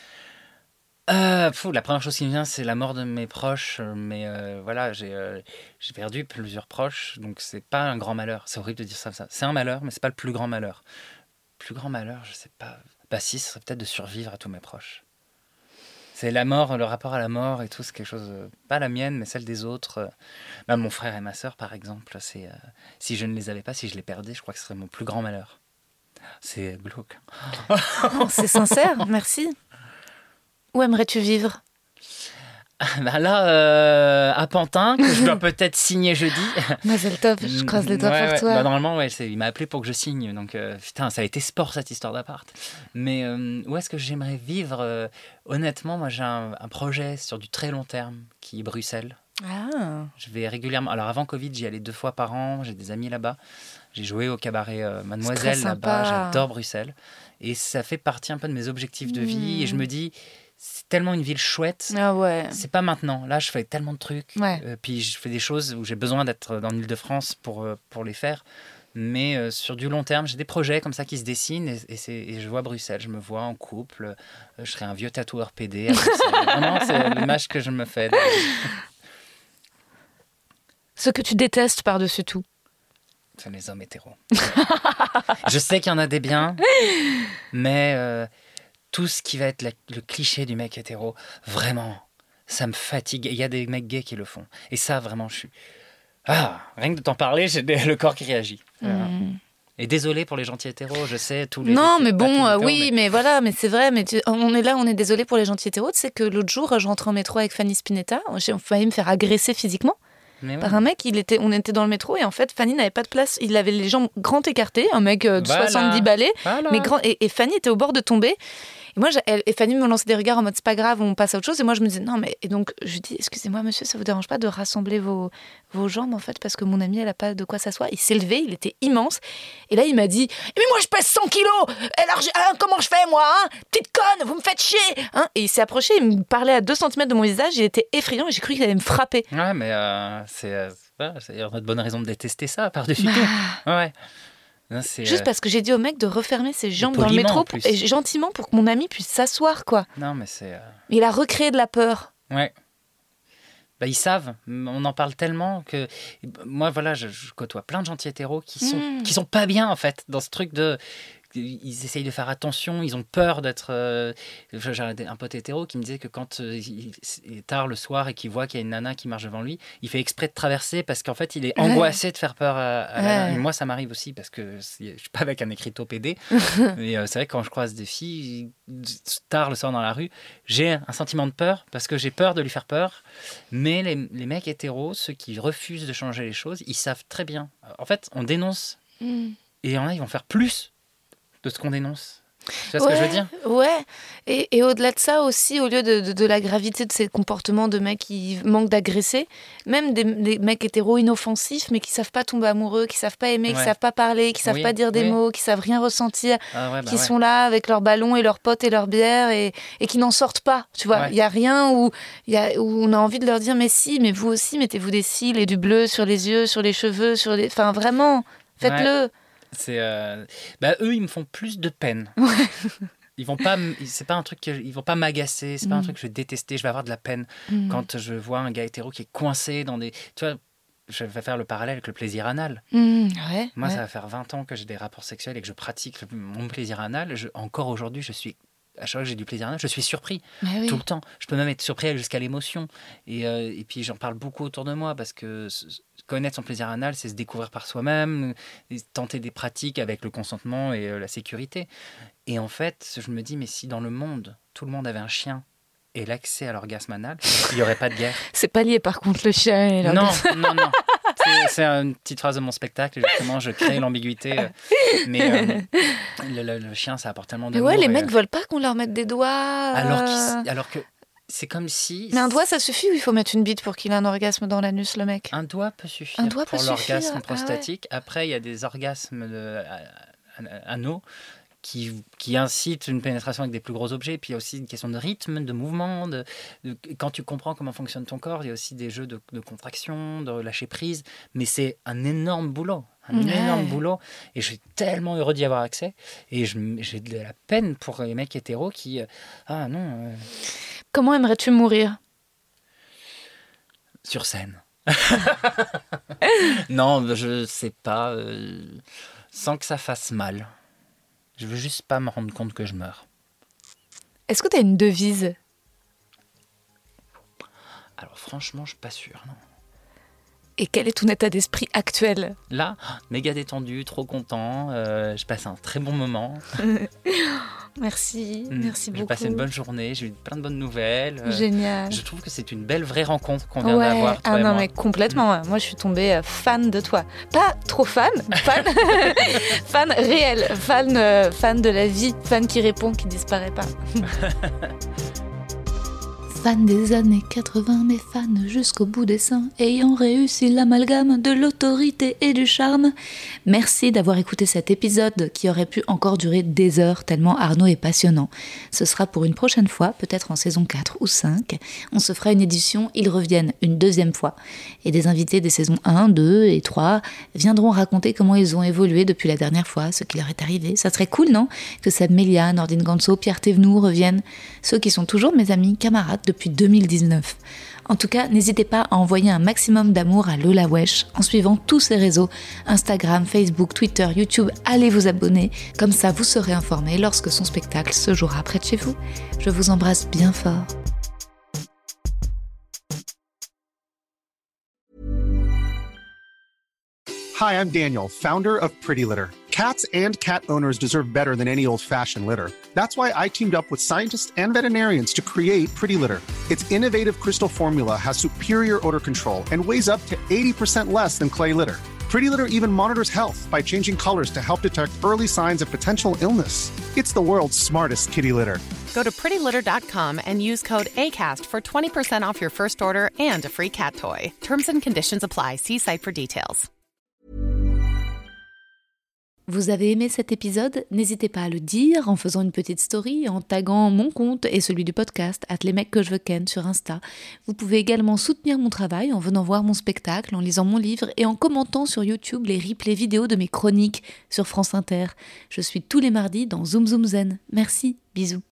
La première chose qui me vient, c'est la mort de mes proches. Mais voilà, j'ai perdu plusieurs proches, donc c'est pas un grand malheur. C'est horrible de dire ça. C'est un malheur, mais c'est pas le plus grand malheur. Le plus grand malheur, je sais pas. Si, ce serait peut-être de survivre à tous mes proches. C'est la mort, le rapport à la mort et tout, c'est quelque chose, pas la mienne, mais celle des autres. Mon frère et ma sœur, par exemple, si je ne les avais pas, si je les perdais, je crois que ce serait mon plus grand malheur. C'est glauque. C'est sincère, merci. Où aimerais-tu vivre ? À Pantin, que je dois peut-être signer jeudi. Mazel tov, je croise les doigts pour toi. Normalement, il m'a appelé pour que je signe. Donc, putain, ça a été sport, cette histoire d'appart. Mais où est-ce que j'aimerais vivre ? Honnêtement, moi, j'ai un projet sur du très long terme, qui est Bruxelles. Je vais régulièrement. Alors avant Covid, j'y allais 2 fois par an. J'ai des amis là-bas. J'ai joué au cabaret Mademoiselle là-bas. J'adore Bruxelles. Et ça fait partie un peu de mes objectifs de vie. Et je me dis, c'est tellement une ville chouette. Ah ouais. C'est pas maintenant. Là, je fais tellement de trucs. Ouais. Puis je fais des choses où j'ai besoin d'être dans l'Île-de-France pour les faire. Mais sur du long terme, j'ai des projets comme ça qui se dessinent et je vois Bruxelles, je me vois en couple, je serai un vieux tatoueur PD à Bruxelles. Vraiment, c'est l'image que je me fais. Ce que tu détestes par-dessus tout. C'est les hommes hétéros. Je sais qu'il y en a des biens, mais tout ce qui va être le cliché du mec hétéro, vraiment, ça me fatigue. Il y a des mecs gays qui le font. Et ça, vraiment, je suis... rien que de t'en parler, j'ai le corps qui réagit. Et désolé pour les gentils hétéros, je sais, tous les... Non, mais bon, oui, mais voilà, mais c'est vrai, mais on est désolé pour les gentils hétéros. Tu sais que l'autre jour, je rentrais en métro avec Fanny Spinetta, j'ai failli me faire agresser physiquement par un mec. On était dans le métro et en fait, Fanny n'avait pas de place. Il avait les jambes grand écartées, un mec de 70 balais, mais grand, et Fanny était au bord de tomber. Et moi, Fanny me lançait des regards en mode c'est pas grave, on passe à autre chose. Et moi, je me disais non, mais. Et donc, je lui dis excusez-moi, monsieur, ça vous dérange pas de rassembler vos jambes en fait, parce que mon ami, elle a pas de quoi s'asseoir. Il s'est levé, il était immense. Et là, il m'a dit mais moi, je pèse 100 kilos. Alors, comment je fais, moi, hein, petite conne, vous me faites chier, hein. Et il s'est approché, il me parlait à 2 cm de mon visage, il était effrayant et j'ai cru qu'il allait me frapper. Ouais, mais il y a de bonnes raisons de détester ça, par-dessus tout. Ouais. Non, juste parce que j'ai dit au mec de refermer ses jambes dans le métro et gentiment pour que mon ami puisse s'asseoir, quoi. Non, mais c'est... Il a recréé de la peur. Ouais. Ils savent. On en parle tellement que... Moi, voilà, je côtoie plein de gentils hétéros qui sont pas bien, en fait, dans ce truc de... Ils essayent de faire attention, ils ont peur d'être... J'ai un pote hétéro qui me disait que quand il est tard le soir et qu'il voit qu'il y a une nana qui marche devant lui, il fait exprès de traverser parce qu'en fait, il est angoissé de faire peur à la nana. Et moi, ça m'arrive aussi parce que je suis pas avec un écriteau PD. Mais c'est vrai que quand je croise des filles, tard le soir dans la rue, j'ai un sentiment de peur parce que j'ai peur de lui faire peur. Mais les mecs hétéros, ceux qui refusent de changer les choses, ils savent très bien. En fait, on dénonce. Et il y en a, ils vont faire plus de ce qu'on dénonce. Tu vois ce que je veux dire ? Ouais. Et au-delà de ça aussi, au lieu de la gravité de ces comportements de mecs qui manquent d'agresser, même des mecs hétéros inoffensifs, mais qui savent pas tomber amoureux, qui savent pas aimer, qui savent pas parler, qui savent pas dire des mots, qui savent rien ressentir, qui sont là avec leurs ballons et leurs potes et leurs bières et qui n'en sortent pas. Tu vois, il y a rien où on a envie de leur dire mais si, mais vous aussi, mettez-vous des cils et du bleu sur les yeux, sur les cheveux, enfin vraiment, faites-le. Ouais. C'est eux ils me font plus de peine. Ils vont pas c'est pas un truc ils vont pas m'agacer, c'est pas un truc que je vais détester, je vais avoir de la peine quand je vois un gars hétéro qui est coincé dans des, tu vois, je vais faire le parallèle avec le plaisir anal. Moi ça va faire 20 ans que j'ai des rapports sexuels et que je pratique mon plaisir anal. Encore aujourd'hui, à chaque fois que j'ai du plaisir anal, je suis surpris tout le temps. Je peux même être surpris jusqu'à l'émotion. Et puis j'en parle beaucoup autour de moi parce que connaître son plaisir anal, c'est se découvrir par soi-même, tenter des pratiques avec le consentement et la sécurité. Et en fait, je me dis, mais si dans le monde, tout le monde avait un chien et l'accès à l'orgasme anal, il n'y aurait pas de guerre. C'est pas lié par contre le chien et l'orgasme. Non. C'est une petite phrase de mon spectacle, justement, je crée l'ambiguïté. Mais le chien, ça apporte tellement d'amour. Mais ouais, les mecs veulent pas qu'on leur mette des doigts. Alors que c'est comme si... Mais un doigt, ça suffit ou il faut mettre une bite pour qu'il ait un orgasme dans l'anus, le mec ? Un doigt peut suffire pour l'orgasme prostatique. Après, il y a des orgasmes anaux qui incitent une pénétration avec des plus gros objets. Puis il y a aussi une question de rythme, de mouvement. Quand tu comprends comment fonctionne ton corps, il y a aussi des jeux de contraction, de lâcher prise. Mais c'est un énorme boulot. Énorme boulot. Et je suis tellement heureux d'y avoir accès. Et j'ai de la peine pour les mecs hétéros qui... Comment aimerais-tu mourir ? Sur scène. Non, je sais pas. Sans que ça fasse mal. Je veux juste pas me rendre compte que je meurs. Est-ce que tu as une devise ? Alors franchement, je suis pas sûr, non. Et quel est ton état d'esprit actuel ? Là, méga détendu, trop content. Je passe un très bon moment. Merci beaucoup. J'ai passé une bonne journée, j'ai eu plein de bonnes nouvelles. Génial. Je trouve que c'est une belle vraie rencontre qu'on vient d'avoir, toi et moi. Mais complètement. Moi, je suis tombée fan de toi. Pas trop fan, fan réel, fan de la vie, fan qui répond, qui disparaît pas. Fan des années 80, mais fan jusqu'au bout des seins, ayant réussi l'amalgame de l'autorité et du charme. Merci d'avoir écouté cet épisode qui aurait pu encore durer des heures tellement Arnaud est passionnant. Ce sera pour une prochaine fois, peut-être en saison 4 ou 5. On se fera une édition, ils reviennent une deuxième fois. Et des invités des saisons 1, 2 et 3 viendront raconter comment ils ont évolué depuis la dernière fois, ce qui leur est arrivé. Ça serait cool, non ? Que Seb Melia, Nordine Ganso, Pierre Thévenoud reviennent. Ceux qui sont toujours mes amis, camarades depuis 2019. En tout cas, n'hésitez pas à envoyer un maximum d'amour à Lola Wesh en suivant tous ses réseaux, Instagram, Facebook, Twitter, YouTube. Allez vous abonner, comme ça vous serez informés lorsque son spectacle se jouera près de chez vous. Je vous embrasse bien fort. Hi, I'm Daniel, founder of Pretty Litter. Cats and cat owners deserve better than any old-fashioned litter. That's why I teamed up with scientists and veterinarians to create Pretty Litter. Its innovative crystal formula has superior odor control and weighs up to 80% less than clay litter. Pretty Litter even monitors health by changing colors to help detect early signs of potential illness. It's the world's smartest kitty litter. Go to prettylitter.com and use code ACAST for 20% off your first order and a free cat toy. Terms and conditions apply. See site for details. Vous avez aimé cet épisode ? N'hésitez pas à le dire en faisant une petite story, en taguant mon compte et celui du podcast @lesmecsquejeveusken sur Insta. Vous pouvez également soutenir mon travail en venant voir mon spectacle, en lisant mon livre et en commentant sur YouTube les replays vidéo de mes chroniques sur France Inter. Je suis tous les mardis dans Zoom Zoom Zen. Merci, bisous.